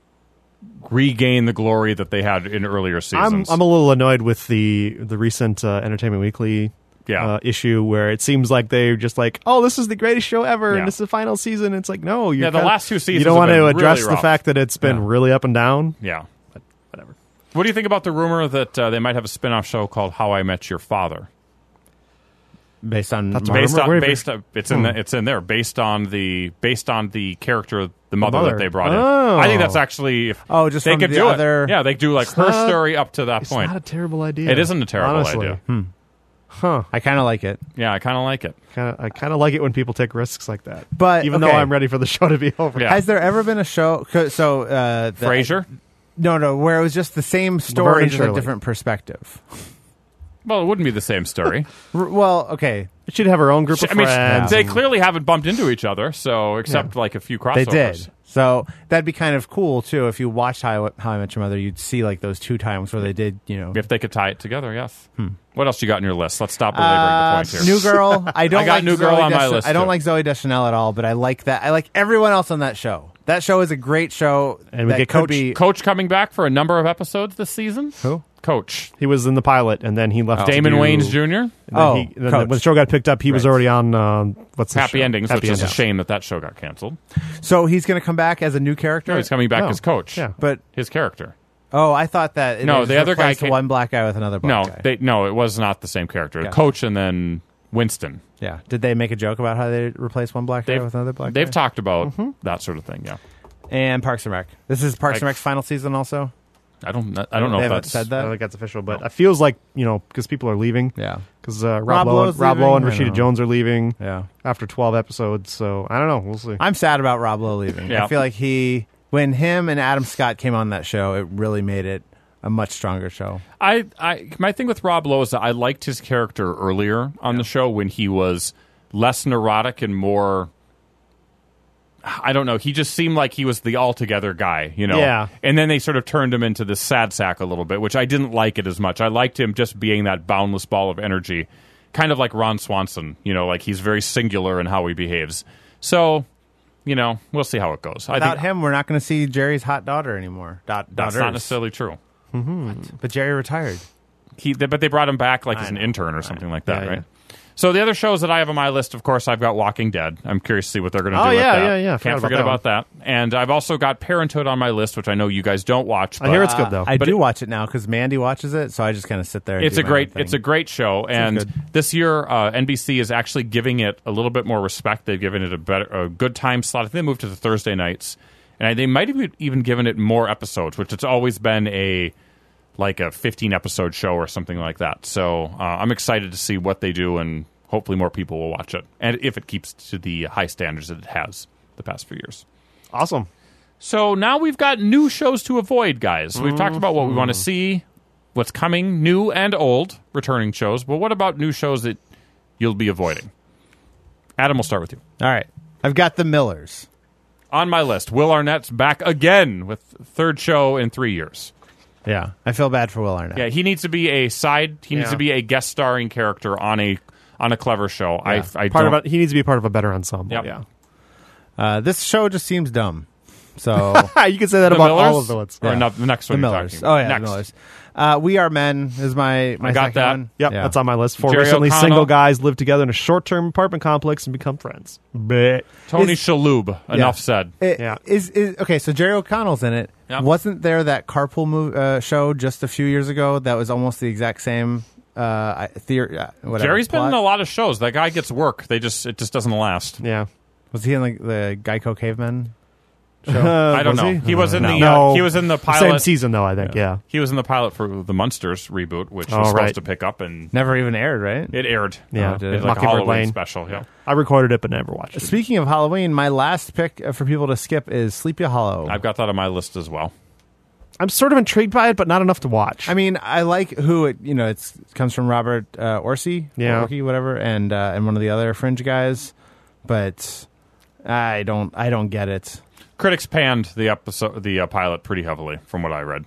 regain the glory that they had in earlier I'm seasons. I'm a little annoyed with the the recent uh, Entertainment Weekly Yeah. uh, issue where it seems like they're just like, oh, this is the greatest show ever, Yeah. and this is the final season. It's like, no, you're Yeah, the kinda- last two seasons You don't have want to been address really the rough. fact that it's been Yeah. really up and down. yeah. Whatever. What do you think about the rumor that uh, they might have a spin-off show called How I Met Your Father? based on That's Marvel? Based on where- based on, it's in Hmm. the, it's in there based on the based on the character the mother, mother. that they brought in. Oh. I think that's actually if Oh, just they from could the do other- it. Yeah, they could do like It's her not- story up to that It's point. not a terrible idea. It isn't a terrible honestly. idea. Huh. I kind of like it. Yeah, I kind of like it. Kinda, I kind of like it when people take risks like that. But, even okay. though I'm ready for the show to be over. Yeah. Has there ever been a show? 'cause- So uh, the- Frasier? No, no, where it was just the same Laverne story, and just a Shirley. different perspective. Well, it wouldn't be the same story. R- well, okay, She'd have her own group of I mean, friends. they and- clearly haven't bumped into each other, so except like a few crossovers. they did. So that'd be kind of cool too. If you watched How, How I Met Your Mother, you'd see like those two times where they did, you know. If they could tie it together, yes. What else you got in your list? Let's stop belaboring Uh, the point here. New Girl. I don't I got like New Girl Zooey on my Deschanel- list, I don't too. like Zoe Deschanel at all, but I like that. I like everyone else on that show. That show is a great show. And we that get could Coach- be Coach coming back for a number of episodes this season. who? Coach He was in the pilot, and then he left. to Damon do- Wayans Junior and then Oh, he- and then Coach. when the show got picked up, he was Right. already on um, what's the Happy show? Endings, Happy which is a Endings. shame that that show got canceled. So he's going to come back as a new character. No, he's coming back No. as Coach. Yeah. But His character. oh, I thought that No, they the just other guy replaced came- one black guy with another black No, guy. they, no, it was not the same character. Yeah. Coach and then Winston. yeah. Did they make a joke about how they replaced one black guy They've, with another black they've guy? talked about that sort of thing, yeah. And Parks and Rec. This is Parks and Like- Rec's final season also. I don't. I don't know They if haven't that's said I that. don't think that's official, but it feels like, you know, because people are leaving. Yeah. Because uh, Rob, Rob Lowe, Lowe's Rob Lowe and leaving? I Rashida know. Jones are leaving Yeah. after twelve episodes. So I don't know. We'll see. I'm sad about Rob Lowe leaving. Yeah. I feel like he, when him and Adam Scott came on that show, it really made it a much stronger show. I, I my thing with Rob Lowe is that I liked his character earlier on the show when he was less neurotic and more. I don't know. He just seemed like he was the altogether guy, you know. Yeah. And then they sort of turned him into this sad sack a little bit, which I didn't like it as much. I liked him just being that boundless ball of energy, kind of like Ron Swanson. You know, like he's very singular in how he behaves. So, you know, we'll see how it goes. I Without think him, we're not going to see Jerry's hot daughter anymore. Dot, that's daughters. not necessarily true. But Jerry retired. He, but they brought him back like I as an know. intern or something like that, Yeah, right? yeah. So the other shows that I have on my list, of course, I've got Walking Dead. I'm curious to see what they're going to Oh, do with yeah, that. yeah, yeah. I forgot Can't about forget that about that. And I've also got Parenthood on my list, which I know you guys don't watch. I But hear it's good, though. I But do it- watch it now because Mandy watches it, so I just kind of sit there. And it's do a my great, own thing. it's a great show, and good. this year uh, N B C is actually giving it a little bit more respect. They've given it a better, a good time slot. I think they moved to the Thursday nights, and they might have even given it more episodes, which it's always been a like a fifteen episode show or something like that. So uh, I'm excited to see what they do, and hopefully more people will watch it, and if it keeps to the high standards that it has the past few years. Awesome. So now we've got new shows to avoid, guys. We've talked about what we want to see, what's coming, new and old, returning shows. But what about new shows that you'll be avoiding? Adam, we'll start with you. All right. I've got The Millers. On my list, Will Arnett's back again with third show in three years. Yeah. I feel bad for Will Arnett. Yeah, he needs to be a side. He needs Yeah. to be a guest starring character on a on a clever show. I, I Part don't. of it, he needs to be part of a better ensemble. Yep. Yeah. Uh, this show just seems dumb. So you can say that The about Millers? all of the ones. Or Yeah. no, the next The one. you're Millers. talking Oh about. yeah, Next. The Millers. Uh, We Are Men is my my I got second that. one. Yep, Yeah. that's on my list. Four Jerry recently O'Connell. single guys live together in a short-term apartment complex and become friends. Bleh. Tony Is- Shalhoub. Enough said. It- Yeah. Is, is okay. So Jerry O'Connell's in it. Yep. Wasn't there that carpool move, uh, show just a few years ago that was almost the exact same uh, theory? Uh, whatever, Jerry's been plot? in a lot of shows. That guy gets work. They just it just doesn't last. Yeah. Was he in like the Geico Caveman? Uh, I don't was know. He? He was in the No. uh, he was in the Same pilot. season, though, I think. Yeah. He was in the pilot for the Munsters reboot, which was Oh, supposed right. to pick up, and Never even aired, right? it aired. Yeah. Oh, did it? It's like a Mockingbird Halloween Lane. special. Yeah. I recorded it, but never watched it. Speaking of Halloween, my last pick uh, for people to skip is Sleepy Hollow. I've got that on my list as well. I'm sort of intrigued by it, but not enough to watch. I mean, I like who it. You know, it's, it comes from Robert uh, Orsi, Yeah. Orsi, whatever, and uh, and one of the other Fringe guys, but I don't, I don't get it. Critics panned the episode, the uh, pilot, pretty heavily, from what I read.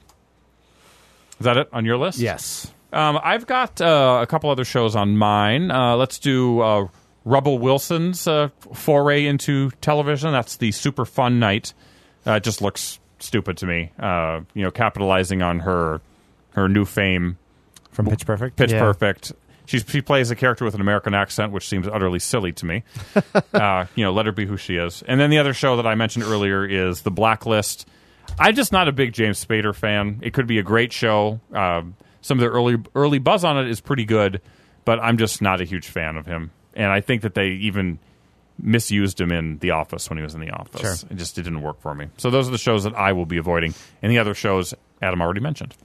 Is that it on your list? Yes. Um, I've got uh, a couple other shows on mine. Uh, let's do uh, Rebel Wilson's uh, foray into television. That's the Super Fun Night. Uh, it just looks stupid to me. Uh, you know, capitalizing on her her new fame. From Pitch Perfect. Pitch Yeah. Perfect. She's, she plays a character with an American accent, which seems utterly silly to me. uh, you know, let her be who she is. And then the other show that I mentioned earlier is The Blacklist. I'm just not a big James Spader fan. It could be a great show. Um, some of the early early buzz on it is pretty good, but I'm just not a huge fan of him. And I think that they even misused him in The Office when he was in The Office. Sure. It just it didn't work for me. So those are the shows that I will be avoiding. And the other shows Adam already mentioned.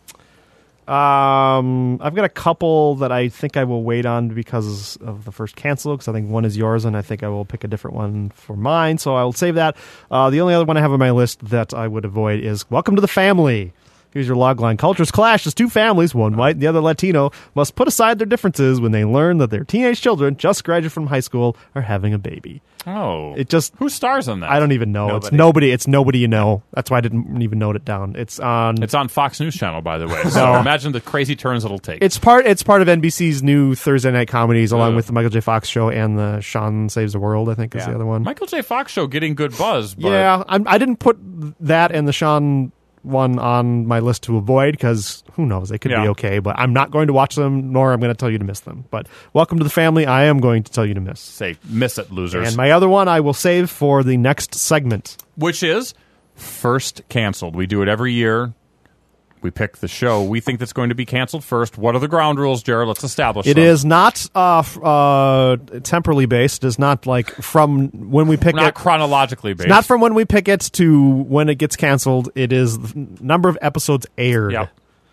Um, I've got a couple that I think I will wait on because of the first cancel, because I think one is yours, and I think I will pick a different one for mine, so I will save that. Uh, the only other one I have on my list that I would avoid is Welcome to the Family. Here's your log line. Cultures clash as two families, one white and the other Latino, must put aside their differences when they learn that their teenage children, just graduated from high school, are having a baby. Oh. It just... Who stars on that? I don't even know. It's Nobody. nobody. It's nobody you know. That's why I didn't even note it down. It's on... It's on Fox News Channel, by the way. So No. imagine the crazy turns it'll take. It's part. It's part of N B C's new Thursday night comedies, along Uh. with the Michael J. Fox show and the Sean Saves the World. I think is Yeah. the other one. Michael J. Fox show getting good buzz. But Yeah, I'm, I didn't put that and the Sean one on my list to avoid because who knows, they could Yeah. be okay. But I'm not going to watch them, nor I'm going to tell you to miss them. But Welcome to the Family, I am going to tell you to miss. say miss it, losers. And my other one, I will save for the next segment. Which is first canceled. We do it every year. We pick the show we think that's going to be canceled first. What are the ground rules, Jared? Let's establish It them. is not uh, f- uh, temporally based. It's not like from when we pick not it. chronologically based. It's not from when we pick it to when it gets canceled. It is the number of episodes aired. Yep.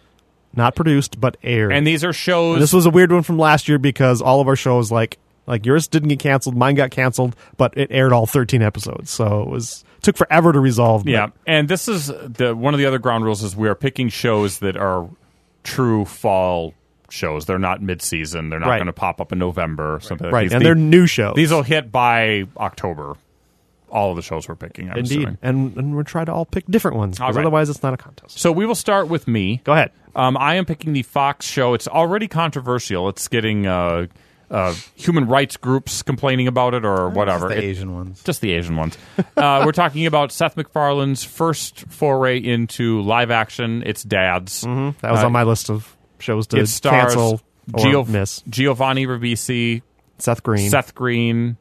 Not produced, but aired. And these are shows. And this was a weird one from last year because all of our shows, like like yours didn't get canceled, mine got canceled, but it aired all thirteen episodes. So it was took forever to resolve. but- Yeah, and this is the one of the other ground rules is we are picking shows that are true fall shows. They're not mid-season. They're not Right. going to pop up in November or something. Right, These, and the- they're new shows. These will hit by October. All of the shows we're picking, I'm Indeed. assuming. And, and we'll try to all pick different ones All because right. otherwise it's not a contest. So we will start with me. Go ahead. Um, I am picking the Fox show. It's already controversial. It's getting uh, uh, human rights groups complaining about it or whatever. Just the It- Asian ones. Just the Asian ones. uh, we're talking about Seth MacFarlane's first foray into live action. It's Dads. That was Uh, on my list of shows to It stars cancel or Gio- miss. Giovanni Ribisi, Seth Green. Seth Green.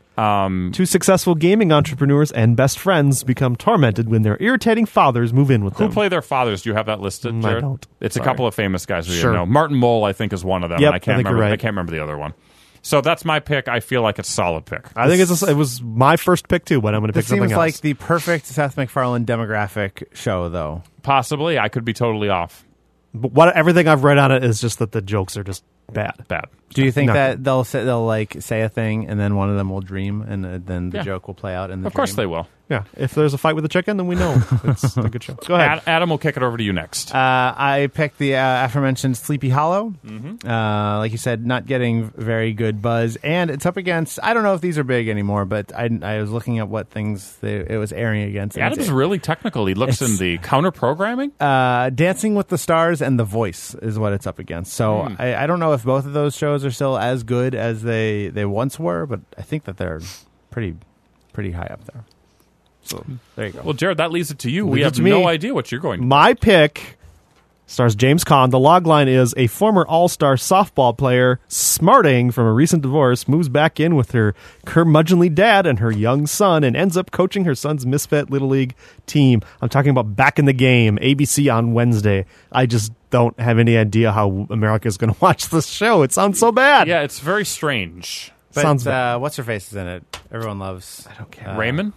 Um, Two successful gaming entrepreneurs and best friends become tormented when their irritating fathers move in with who them. play their fathers? Do you have that listed, Mm, I Jared? don't. It's Sorry. a couple of famous guys who Sure. you know. Martin Mull, I think, is one of them. Yep, and I can't I think you're remember. right. I can't remember the other one. So that's my pick. I feel like it's a solid pick. I think it's a, it was my first pick too, but I'm going to pick This something seems else. like the perfect Seth MacFarlane demographic show, though. Possibly, I could be totally off. But what everything I've read on it is just that the jokes are just bad. Bad. Do you think No. that they'll say, they'll like say a thing and then one of them will dream and uh, then the Yeah. joke will play out in the Of course dream? they will. Yeah, if there's a fight with a chicken, then we know it's a good show. Go ahead. Ad- Adam will kick it over to you next. Uh, I picked the uh, aforementioned Sleepy Hollow. Mm-hmm. Uh, like you said, not getting very good buzz, and it's up against. I don't know if these are big anymore, but I, I was looking at what things they, it was airing against. and Adam's it's- really technical. He looks in it's- the counter programming. Uh, Dancing with the Stars and The Voice is what it's up against. So Hmm. I, I don't know if both of those shows are still as good as they, they once were, but I think that they're pretty pretty high up there. So there you go. Well, Jared, that leaves it to you. we Leaves it have to me. no idea what you're going to My pick stars James Caan. The logline is a former all-star softball player, smarting from a recent divorce, moves back in with her curmudgeonly dad and her young son and ends up coaching her son's misfit Little League team. I'm talking about Back in the Game, A B C on Wednesday. I just don't have any idea how America is going to watch this show. It sounds so bad. Yeah, it's very strange. But sounds bad. uh, what's her face is in it? Everyone loves. I don't care. Raymond?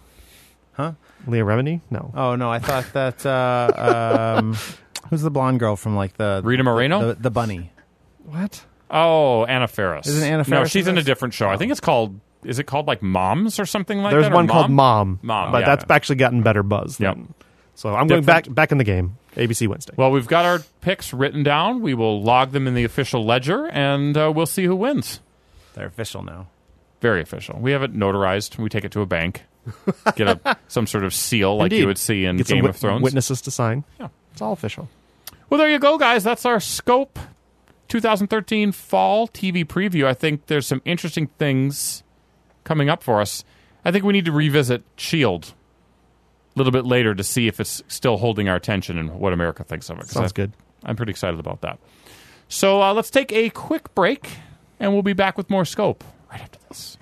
Leah Remini? No. Oh no, I thought that. Uh, um, who's the blonde girl from like the Rita Moreno? the, the bunny? What? Oh, Anna Faris. Isn't Anna No, Faris she's in in a this? different show. I think it's called. Is it called like Moms or something like There's that? or one called Mom. Mom, But yeah. that's actually gotten better buzz. Yep. than- So I'm going Different. back back in the game. A B C Wednesday. Well, we've got our picks written down. We will log them in the official ledger, and uh, we'll see who wins. They're official now. Very official. We have it notarized. We take it to a bank, get a some sort of seal like Indeed. you would see in Get some Game wit- of Thrones. Witnesses to sign. Yeah. It's all official. Well, there you go, guys. That's our Scope twenty thirteen fall T V preview. I think there's some interesting things coming up for us. I think we need to revisit SHIELD a little bit later to see if it's still holding our attention and what America thinks of it. 'Cause Sounds I- good. I'm pretty excited about that. So uh, let's take a quick break, and we'll be back with more Scope right after this.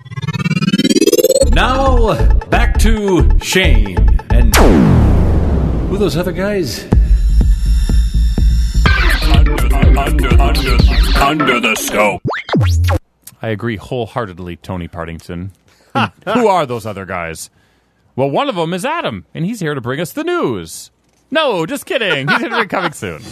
Now, back to Shane. And who are those other guys? Under, under, under, under the scope. I agree wholeheartedly, Tony Partington. Who are those other guys? Well, one of them is Adam, and he's here to bring us the news. No, just kidding. He's going to be coming soon.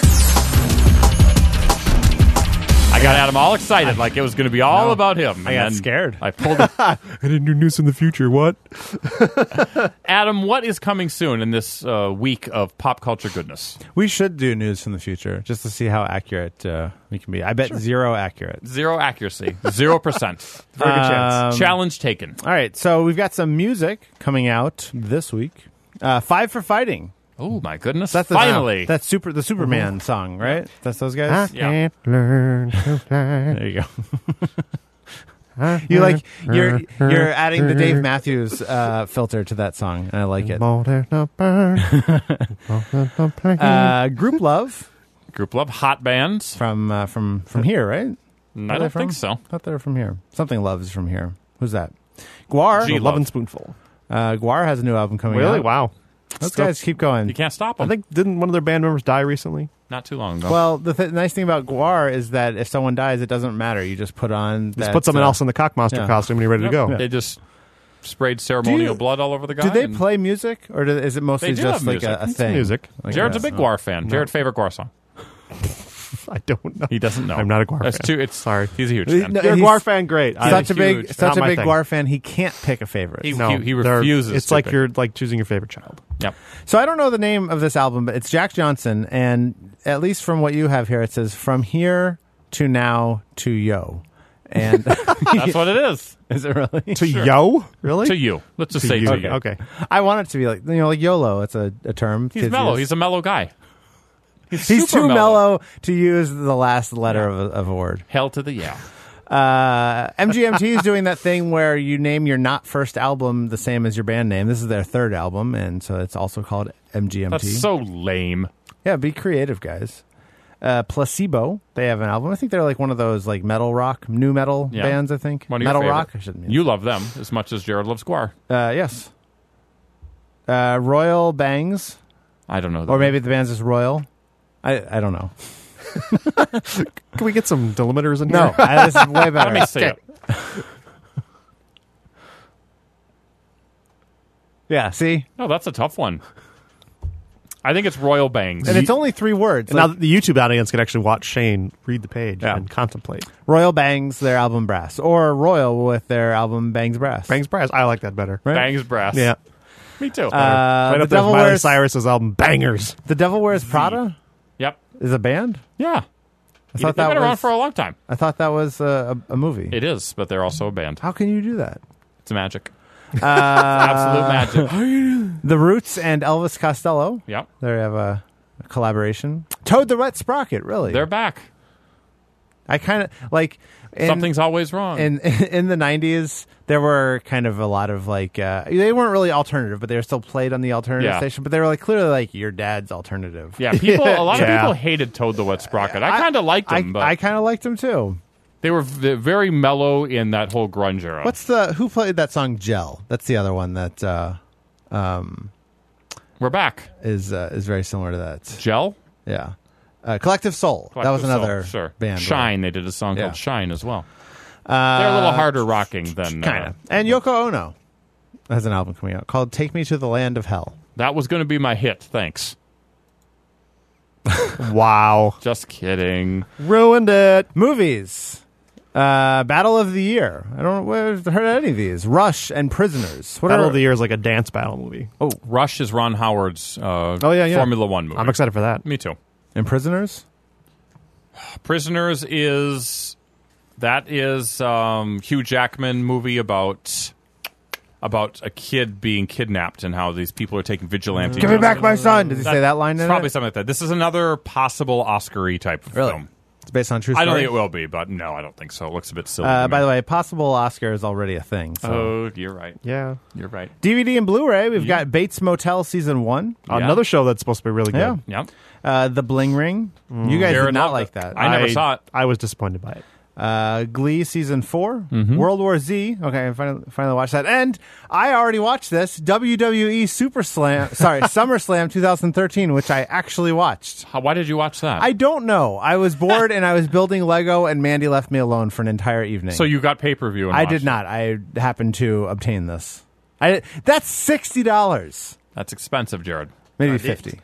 I got Adam all excited, like it was going to be all No. about him. I and got then scared. I pulled him. I didn't do news in the future. What? Adam, what is coming soon in this uh, week of pop culture goodness? We should do news from the future just to see how accurate uh, we can be. I bet zero accurate. Zero accuracy. Zero percent. Very good chance. Um, Challenge taken. All right, so we've got some music coming out this week. Uh, Five for Fighting. Oh, my goodness. That's the, Finally. That's super. The Superman song, right? That's those I guys. Yeah. can't learn to fly. There you go. You like you're you're adding the Dave Matthews uh, filter to that song, and I like it. Uh, Group Love Group Love, hot bands. from uh, from from here, right? I don't from? think so. I thought they were from here. Something Love is from here. Who's that? Guar. G- Love and Spoonful. Uh, Guar has a new album coming out. Really? Wow. Those Still- guys keep going. You can't stop I them. think didn't one of their band members die recently? Not too long ago. Well, the th- nice thing about Guar is that if someone dies, it doesn't matter. You just put on. Just that, put something uh, else in the cock monster yeah. costume and you're ready to go. They just sprayed ceremonial Do you- blood all over the guy. Do they and- play music, or do, is it mostly They do just have like music. a, a It's thing? music. Like Jared's a a- big Guar fan. Jared favorite Guar song. I don't know. He doesn't know. I'm not a Guar That's fan. Too, it's Sorry. He's a huge He- fan. no, You're a he's Guar fan, great. I- Such a big, huge. such Not a my big thing. Guar fan. He can't pick a favorite. He- no, he they're- refuses It's to like pick. you're like choosing your favorite child. Yep. So I don't know the name of this album, but it's Jack Johnson, and at least from what you have here, it says "From Here to Now to Yo," and That's what it is. is it really? To yo? Really? To you. Let's just say you. to Okay. you. okay. I want it to be like you know, like YOLO. It's a, a term. He's kids mellow. use. He's a mellow guy. He's, He's super too mellow to use the last letter of, a, of a word. Hell to the yeah. Uh, M G M T is doing that thing where you name your not first album the same as your band name. This is their third album, and so it's also called M G M T. That's so lame. Yeah, be creative, guys. Uh, Placebo, they have an album. I think they're like one of those like metal rock, new metal Yeah. bands. I think One of your metal favorite. rock. I shouldn't. Mean. You love them as much as Jared loves Guar. Uh, yes. Uh, Royal Bangs, I don't know. or maybe the band's just Royal. I I don't know. Can we get some delimiters in No, here? I, this is way better. Let me see it. Yeah, see, No, that's a tough one. I think it's Royal Bangs. and it's only three words. And Like, now the YouTube audience can actually watch Shane read the page Yeah. and contemplate. Royal Bangs, their album Brass, or Royal with their album Bangs Brass. Bangs Brass. I like that better. Right? Bangs Brass. Yeah. Me too. Uh, right the up there Devil with Miley Wears Cyrus's album Bangers. The Devil Wears Prada yep. is a band. Yeah. I They've thought that been around was. for a long time. I thought that was a, a, a movie. It is, but they're also a band. How can you do that? It's magic. Uh, Absolute magic. The Roots and Elvis Costello. Yep. They have a, a collaboration. Toad the Wet Sprocket. Really? They're back. I kind of like. In, Something's always wrong. in in the nineties, there were kind of a lot of like uh, they weren't really alternative, but they were still played on the alternative Yeah. station. But they were like clearly like your dad's alternative. yeah, people. A lot Yeah. of people hated Toad the Wet Sprocket. I kind of liked I, them, but I kind of liked them too. they were v- very mellow in that whole grunge era. What's the who played that song Gel? That's the other one that uh, um, We're back. is uh, is very similar to that. Gel. Yeah, uh, Collective Soul. that was Collective Soul, another sure. band. Shine. They did a song Yeah. called Shine as well. Uh, They're a little harder rocking than kind uh, of. And Yoko Ono has an album coming out called "Take Me to the Land of Hell." That was going to be my hit. Thanks. Wow. Just kidding. Ruined it. Movies. Uh, Battle of the Year. I don't know I've heard of any of these. Rush and Prisoners. What Battle are of the Year is like a dance battle movie. Oh, Rush is Ron Howard's uh, Oh, yeah, yeah. Formula One movie. I'm excited for that. Me too. and Prisoners? Prisoners is that is um, Hugh Jackman movie about about a kid being kidnapped and how these people are taking vigilante. Give me justice. back my son. Did he say that line It's in probably it? something like that. This is another possible Oscar-y type of Really? film. It's based on true I story. don't think it will be, but no, I don't think so. It looks a bit silly. Uh, to by me. the way, possible Oscar is already a thing. So. oh, you're right. Yeah. You're right. D V D and Blu-ray. We've got Bates Motel season one. Yeah. Another show that's supposed to be really good. Yeah. Yep. Uh, the Bling Ring. You guys Jared did not loved like it. that. I never saw it. I was disappointed by it. Uh, Glee season four, Mm-hmm. World War Z. Okay, I finally, finally watched that, and I already watched this W W E Super Slam. Sorry, SummerSlam twenty thirteen, which I actually watched. How, why did you watch that? I don't know. I was bored and I was building Lego, and Mandy left me alone for an entire evening. so you got pay-per-view and I watched did it. not. I happened to obtain this. I that's sixty dollars, That's expensive, Jared. maybe fifty.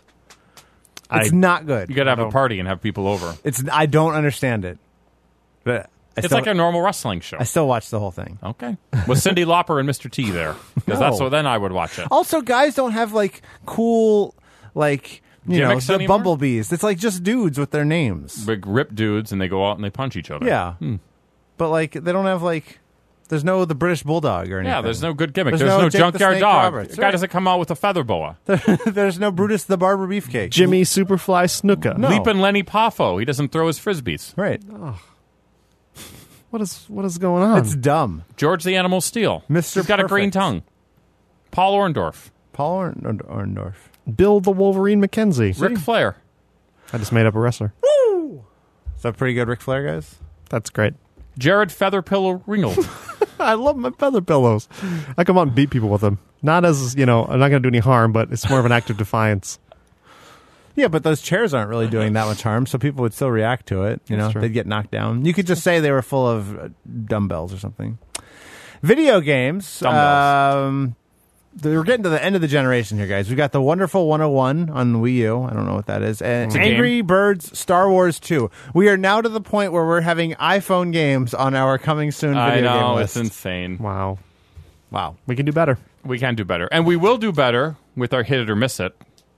It's I- not good. You got to have I a don't- party and have people over. It's I don't understand it, but I It's still, like a normal wrestling show. I still watch the whole thing. Okay. With Cyndi Lauper and Mister T there. Because that's what then I would watch it. Also, guys don't have like cool, like you know, Gimmicks the anymore? bumblebees. It's like just dudes with their names. Big rip dudes and they go out and they punch each other. Yeah, but like they don't have like. There's no the British Bulldog or anything. Yeah, there's no good gimmick. There's There's, no no, Jake the junkyard Snake dog. Roberts, The guy right. doesn't come out with a feather boa. there's no Brutus the Barber Beefcake. Jimmy Superfly Snuka. No. Leapin' Lenny Poffo. He doesn't throw his frisbees. Right. What is what is going on? It's dumb. George the Animal Steel. Mister He's got a green Perfect. tongue. Paul Orndorff. Paul Orn- Orndorff. Bill the Wolverine McKenzie. Ric Flair. I just made up a wrestler. Is that pretty good, Ric Flair, guys? That's great. Jared Featherpillow Ringgold. I love my feather pillows. I come out and beat people with them. Not as, you know, I'm not going to do any harm, but it's more of an act of defiance. Yeah, but those chairs aren't really doing that much harm, so people would still react to it. You know, they'd get knocked down. You could just say they were full of uh, dumbbells or something. Video games. Dumbbells. Um, we're getting to the end of the generation here, guys. We've got the Wonderful one oh one on the Wii U. I don't know what that is. And a Angry Birds Star Wars two. We are now to the point where we're having iPhone games on our coming soon video I game know, list. it's insane. Wow. Wow. We can do better. We can do better. And we will do better with our Hit It or Miss It.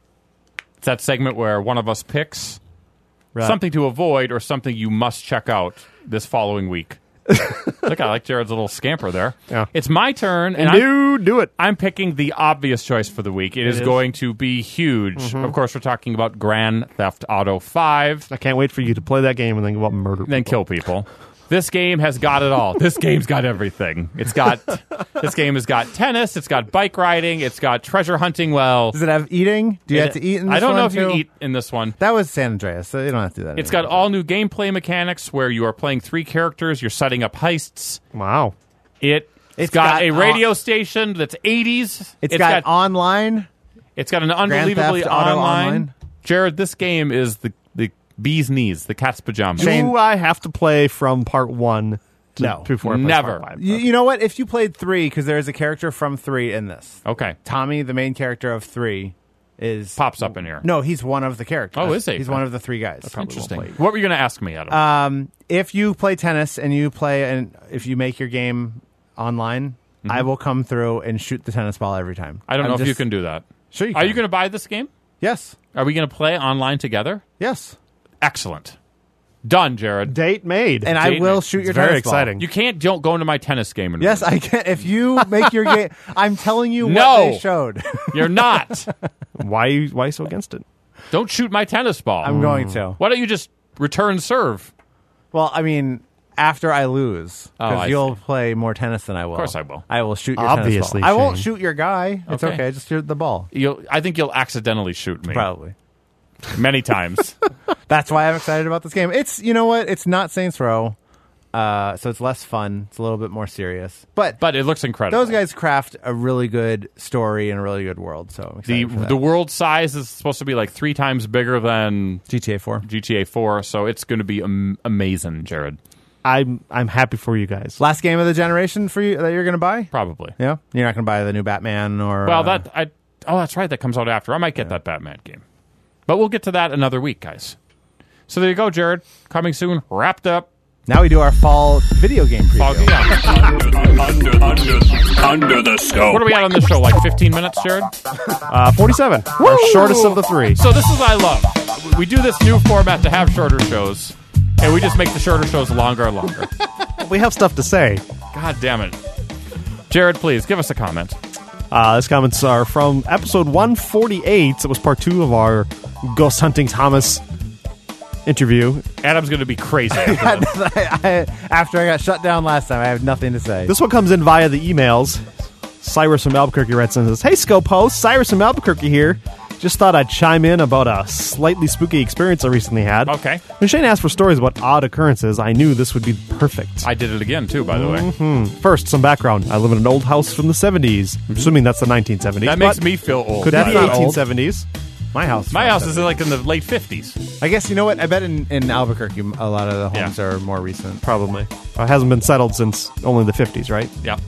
It's that segment where one of us picks Right. something to avoid or something you must check out this following week. Look, I like Jared's little scamper there. Yeah. It's my turn, and And I'm, do, do it. I'm picking the obvious choice for the week. It, is, is. going to be huge. Of course, we're talking about Grand Theft Auto five. I can't wait for you to play that game and then go out and murder Then people. kill people. This game has got it all. This game's got everything. It's got this game has got tennis. It's got bike riding. It's got treasure hunting. Well, Does it have eating? Do you have to eat in this I don't one know if too? you eat in this one. That was San Andreas, so you don't have to do that It's anymore. got all new gameplay mechanics where you are playing three characters. You're setting up heists. Wow. It, it's It's got, got a on- radio station that's eighties. It's got, online. It's got an Grand unbelievably Theft Auto online. Online. Jared, this game is the the bee's knees, the cat's pajamas. Do I have to play from part one to, No. before I play Never. part five? You, you know what? If you played three, because there is a character from three in this. Okay, Tommy, the main character of three, is pops up in here. No, he's one of the characters. Oh, is he? He's one of the three guys. Interesting. What were you going to ask me, Adam? Um, if you play tennis and you play, and if you make your game online, I will come through and shoot the tennis ball every time. I don't I'm know if you just- can do that. Sure, you Are can. you going to buy this game? Yes. Are we going to play online together? Yes. Excellent. Done, Jared. Date made. And I Date will night. shoot your It's very tennis ball. exciting. You can't don't go into my tennis game and Yes, I can. If you make your game, I'm telling you No. what they showed. You're not. why, why are you so against it? Don't shoot my tennis ball. I'm going to. Why don't you just return serve? Well, I mean, after I lose, Oh, because I you'll see. play more tennis than I will. Of course I will. I will shoot your Obviously, tennis ball. I won't Shane. shoot your guy. It's Okay. okay. Just shoot the ball. You'll. I think you'll accidentally shoot me Probably. many times. That's why I'm excited about this game. It's, you know what? It's not Saints Row, uh, so it's less fun. It's a little bit more serious. But, But it looks incredible. those guys craft a really good story and a really good world. So I'm the excited for that. the world size is supposed to be like three times bigger than G T A four. G T A four, so it's going to be am- amazing, Jared. I'm I'm happy for you guys. Last game of the generation for you that you're going to buy? Probably. Yeah, you're not going to buy the new Batman or Well, uh, that I oh, that's right. That comes out after. I might get that Batman game, but we'll get to that another week, guys. So there you go, Jared. Coming soon. Wrapped up. now we do our fall video game preview. Fog- yeah. Under, under, under the scope. What are we at on this show? Like fifteen minutes, Jared? Uh, forty-seven. Our shortest of the three. So this is what I love. We do this new format to have shorter shows, and we just make the shorter shows longer and longer. We have stuff to say. God damn it. Jared, please, give us a comment. Uh, these comments are from episode one forty-eight. It was part two of our Ghost Hunting Thomas interview. Adam's going to be crazy after this. I, after I got shut down last time, I have nothing to say. This one comes in via the emails. Cyrus from Albuquerque writes and says, "Hey, Scope host, Cyrus from Albuquerque here. Just thought I'd chime in about a slightly spooky experience I recently had. Okay. When Shane asked for stories about odd occurrences, I knew this would be perfect. I did it again, too, by the way. Hmm. First, some background. I live in an old house from the seventies. I'm assuming that's the nineteen seventies. That makes but me feel old. Could be That's the not old. eighteen seventies. My house. My house is like in the late fifties. I guess you know what? I bet in, in Albuquerque, a lot of the homes Yeah. are more recent. Probably. Uh, it hasn't been settled since only the fifties, right? Yeah.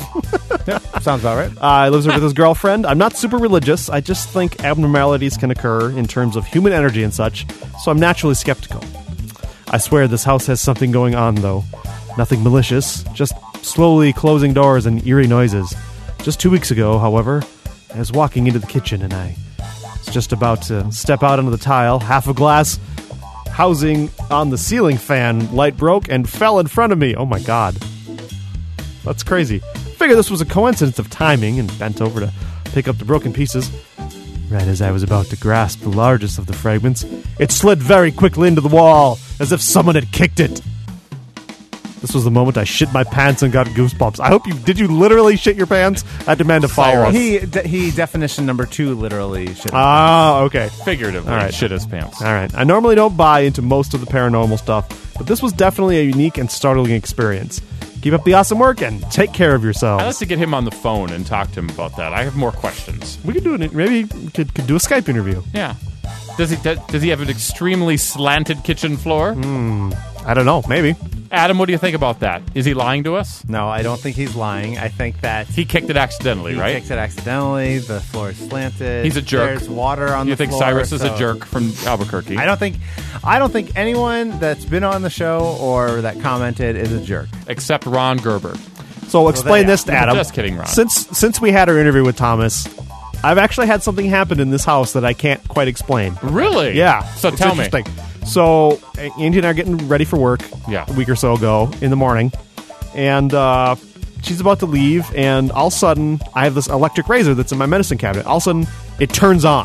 Sounds about right. Uh, he lives there with his girlfriend. I'm not super religious. I just think abnormalities can occur in terms of human energy and such, so I'm naturally skeptical. I swear this house has something going on, though. Nothing malicious, just slowly closing doors and eerie noises. Just two weeks ago, however, I was walking into the kitchen and I was just about to step out onto the tile. Half a glass housing on the ceiling fan light broke and fell in front of me. Oh my god. That's crazy. Figure this was a coincidence of timing and bent over to pick up the broken pieces. Right as I was about to grasp the largest of the fragments, it slid very quickly into the wall, as if someone had kicked it. This was the moment I shit my pants and got goosebumps. I hope you did. You literally shit your pants? I demand a follow up. He de- he definition number two literally should. Ah, okay. Figuratively, All right. shit his pants. All right. I normally don't buy into most of the paranormal stuff, but this was definitely a unique and startling experience. Keep up the awesome work and take care of I'd like yourselves. to get him on the phone and talk to him about that. I have more questions. We could do it. Maybe we could, could do a Skype interview. Yeah. Does he does, does he have an extremely slanted kitchen floor? I don't know. Maybe. Adam, what do you think about that? Is he lying to us? No, I don't think he's lying. I think that He kicked it accidentally, he right? kicks it accidentally. The floor is slanted. He's a jerk. There's water on You the think floor. Cyrus is a so- jerk from Albuquerque? I don't think. I don't think anyone that's been on the show or that commented is a jerk. Except Ron Gerber. So explain they- this to Adam. Just kidding, Ron. Since since we had our interview with Thomas, I've actually had something happen in this house that I can't quite explain. Really? Yeah. So it's tell me. interesting. So Angie and I are getting ready for work. Yeah. A week or so ago in the morning, and uh, she's about to leave, and all of a sudden I have this electric razor that's in my medicine cabinet. All of a sudden it turns on.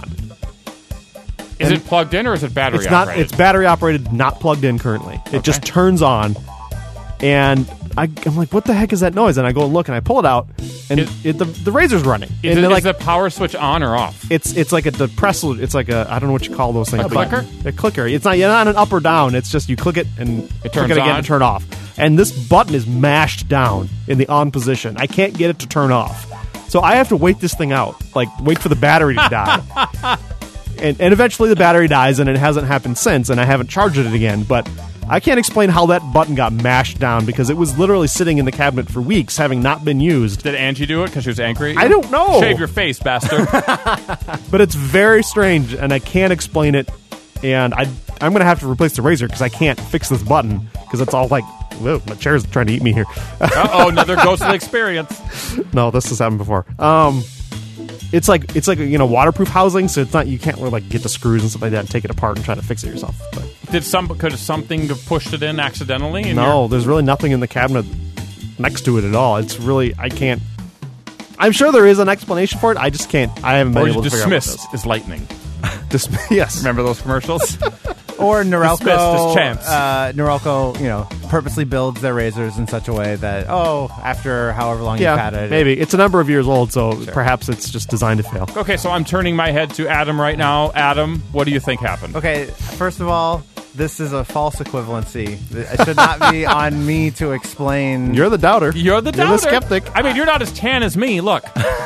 Is And it plugged in or is it battery It's not. operated? It's battery operated, not plugged in currently. It just turns on, and I, I'm like, "What the heck is that noise?" And I go and look, and I pull it out, and Is- it, the the razor's running. Is, and it, they're is like, the power switch on or off? it's it's like a depressal. It's like a I don't know what you call those things. A clicker? A clicker. It's not. You're not an up or down. It's just you click it and It click turns it again on? to turn off. And this button is mashed down in the on position. I can't get it to turn off. So I have to wait this thing out. Like wait for the battery to die. And, and eventually the battery dies, and it hasn't happened since, and I haven't charged it again. But I can't explain how that button got mashed down because it was literally sitting in the cabinet for weeks, having not been used. Did Angie do it because she was angry at you? I don't know. Shave your face, bastard. But it's very strange, and I can't explain it. And I, I'm going to have to replace the razor because I can't fix this button because it's all like, whoa, my chair's trying to eat me here. Uh-oh, another ghostly experience. No, this has happened before. Um, it's like it's like you know waterproof housing, so it's not you can't really like get the screws and stuff like that and take it apart and try to fix it yourself. But Did some could something have pushed it in accidentally? In no, your- there's really nothing in the cabinet next to it at all. It's really I can't. I'm sure there is an explanation for it. I just can't. I haven't been or you able to figure out what dismissed as lightning. it is. Dis- yes. Remember those commercials? Or Norelco, Dismissed as champs. Uh, Norelco, you know, purposely builds their razors in such a way that oh, after however long you've had Yeah, it, maybe it's a number of years old, so perhaps it's just designed to fail. Okay, so I'm turning my head to Adam right now. Adam, what do you think happened? Okay, first of all, this is a false equivalency. It should not be on me to explain. You're the doubter. You're the doubter. You're the skeptic. I mean, you're not as tan as me. Look,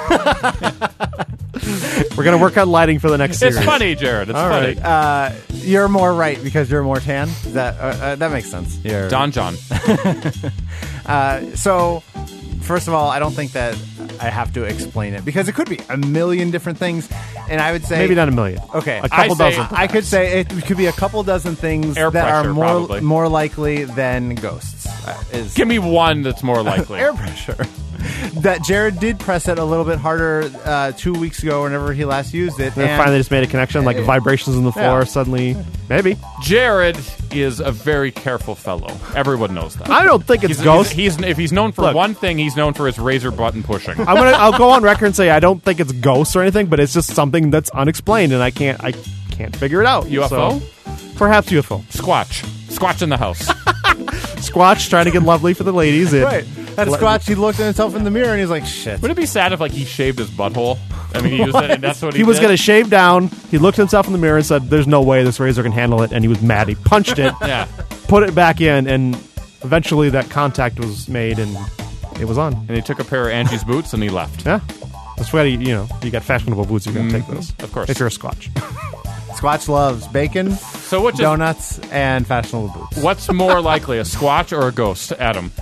We're gonna work on lighting for the next series. it's funny, Jared. It's All funny. right. uh, you're more right because you're more tan. That uh, uh, that makes sense. You're, Don John. Uh, so, first of all, I don't think that I have to explain it because it could be a million different things, and I would say Maybe not a million. Okay, A couple I say- dozen. I could say it could be a couple dozen things Air that pressure, are more probably. more likely than ghosts. Uh, is Give me one that's more likely. air pressure. That Jared did press it a little bit harder uh, two weeks ago, whenever he last used it. They and finally just made a connection, like vibrations in the floor. Yeah. Suddenly, maybe. Jared is a very careful fellow. Everyone knows that. I don't think it's He's, ghost. he's, he's if he's known for Look. one thing, he's known for his razor button pushing. I'm gonna. I'll go on record and say I don't think it's ghosts or anything, but it's just something that's unexplained, and I can't. I can't figure it out. U F O? So, perhaps U F O. Squatch, Squatch in the house. Squatch trying to get lovely for the ladies. It, right, that Squatch, he looked at himself in the mirror and he's like, "Shit." Would it be sad if like he shaved his butthole? I mean, he used it, and that's what he, He was did? going to shave down. He looked at himself in the mirror and said, "There's no way this razor can handle it," and he was mad. He punched it, Yeah. put it back in, and eventually that contact was made, and it was on. And he took a pair of Angie's boots and he left. Yeah, that's why you, you know you got fashionable boots. You're going to take those, Of course. If you're a Squatch. Squatch loves bacon, So which is, donuts, and fashionable boots. what's more likely, a Squatch or a ghost, Adam?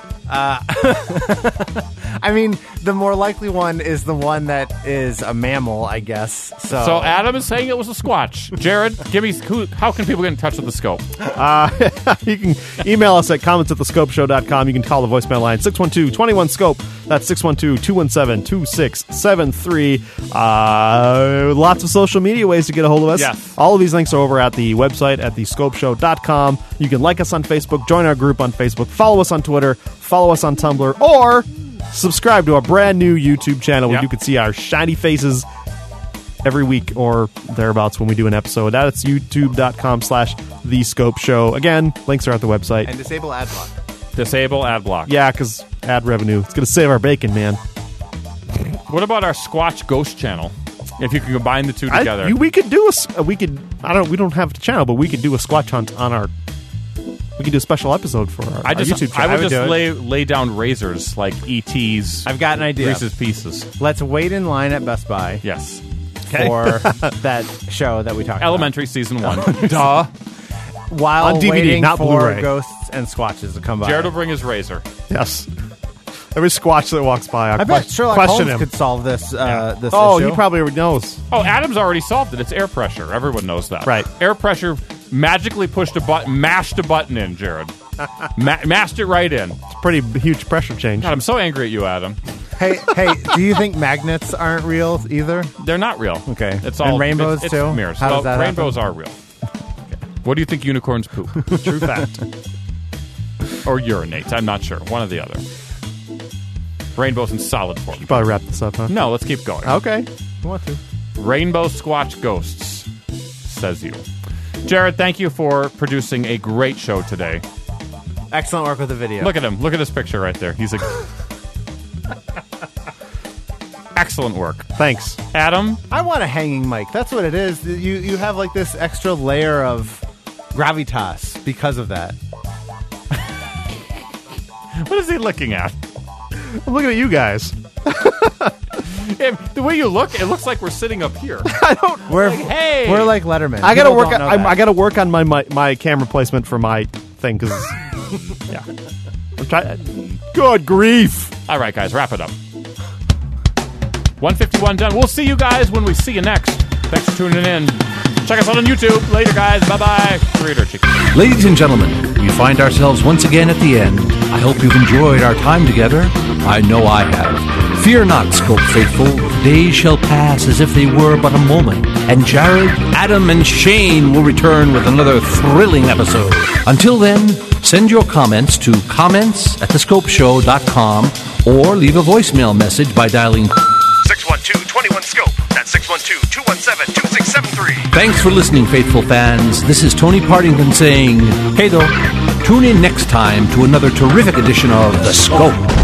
I mean, the more likely one is the one that is a mammal, I guess. So, So Adam is saying it was a Squatch. Jared, give me who, how can people get in touch with the Scope? You can email us at comments at the scope show dot com. You can call the voicemail line six one two, two one, scope. That's six one two, two one seven, two six seven three. Uh, lots of social media ways to get a hold of us. Yes. All of these links are over at the website at the scope show dot com. You can like us on Facebook, join our group on Facebook, follow us on Twitter, follow us on Tumblr, or subscribe to our brand new YouTube channel where Yep. you can see our shiny faces every week or thereabouts when we do an episode. That's youtube.com slash the scope show. Again, links are at the website. and disable ad block. Disable ad block. Yeah, because ad revenue. It's going to save our bacon, man. What about our Squatch Ghost channel? If you can combine the two I, together. you, we could do a. s- uh, We could. I don't. We don't have the channel, but we could do a Squatch hunt on our We can do a special episode for our, I our just, YouTube channel. I would would just do it. lay lay down razors like E T's. I've got an idea. Reese's Pieces. Let's wait in line at Best Buy Yes. for that show that we talked Elementary season one. Duh. about. While On D V D, waiting not for Blu-ray. Ghosts and Squatches to come by. Jared will bring his razor. Yes. Every Squatch that walks by, I, I bet que- Sherlock question Holmes him. could solve this. Uh, this oh, issue. he probably already knows. Oh, Adam's already solved it. It's air pressure. Everyone knows that. Right. Air pressure magically pushed a button, mashed a button in, Jared. Ma- mashed it right in. It's a pretty huge pressure change. God, I'm so angry at you, Adam. Hey, hey, do you think magnets aren't real either? They're not real. Okay. It's And all rainbows, it's, too? It's mirrors. How well, does that rainbows are real. What do you think unicorns poop? True fact. Or urinate? I'm not sure. One or the other. Rainbows in solid form. Probably wrap this up, huh? No, let's keep going. Okay. I want to. Rainbow Squatch Ghosts, says you. Jared, thank you for producing a great show today. Excellent work with the video. Look at him. Look at this picture right there. He's a... Excellent work. Thanks. Adam? I want a hanging mic. That's what it is. You you have like this extra layer of gravitas because of that. What is he looking at? I'm looking at you guys. Yeah, the way you look, it looks like we're sitting up here. I don't. We're Like, hey! we're like Letterman. I gotta People work. don't On, know I'm, that. I gotta work on my, my my camera placement for my thing because. Yeah. I'm trying. Good grief! All right, guys, wrap it up. one fifty-one done. We'll see you guys when we see you next. Thanks for tuning in. Check us out on YouTube. Later, guys. Bye-bye. Creator Chicken. Ladies and gentlemen, we find ourselves once again at the end. I hope you've enjoyed our time together. I know I have. Fear not, Scope Faithful. Days shall pass as if they were but a moment. And Jared, Adam, and Shane will return with another thrilling episode. Until then, send your comments to comments at the scope show dot com or leave a voicemail message by dialing six one two, two one, scope. That's six one two, two one seven, two six seven three. Thanks for listening, faithful fans. This is Tony Partington saying, hey, though, tune in next time to another terrific edition of The Scope.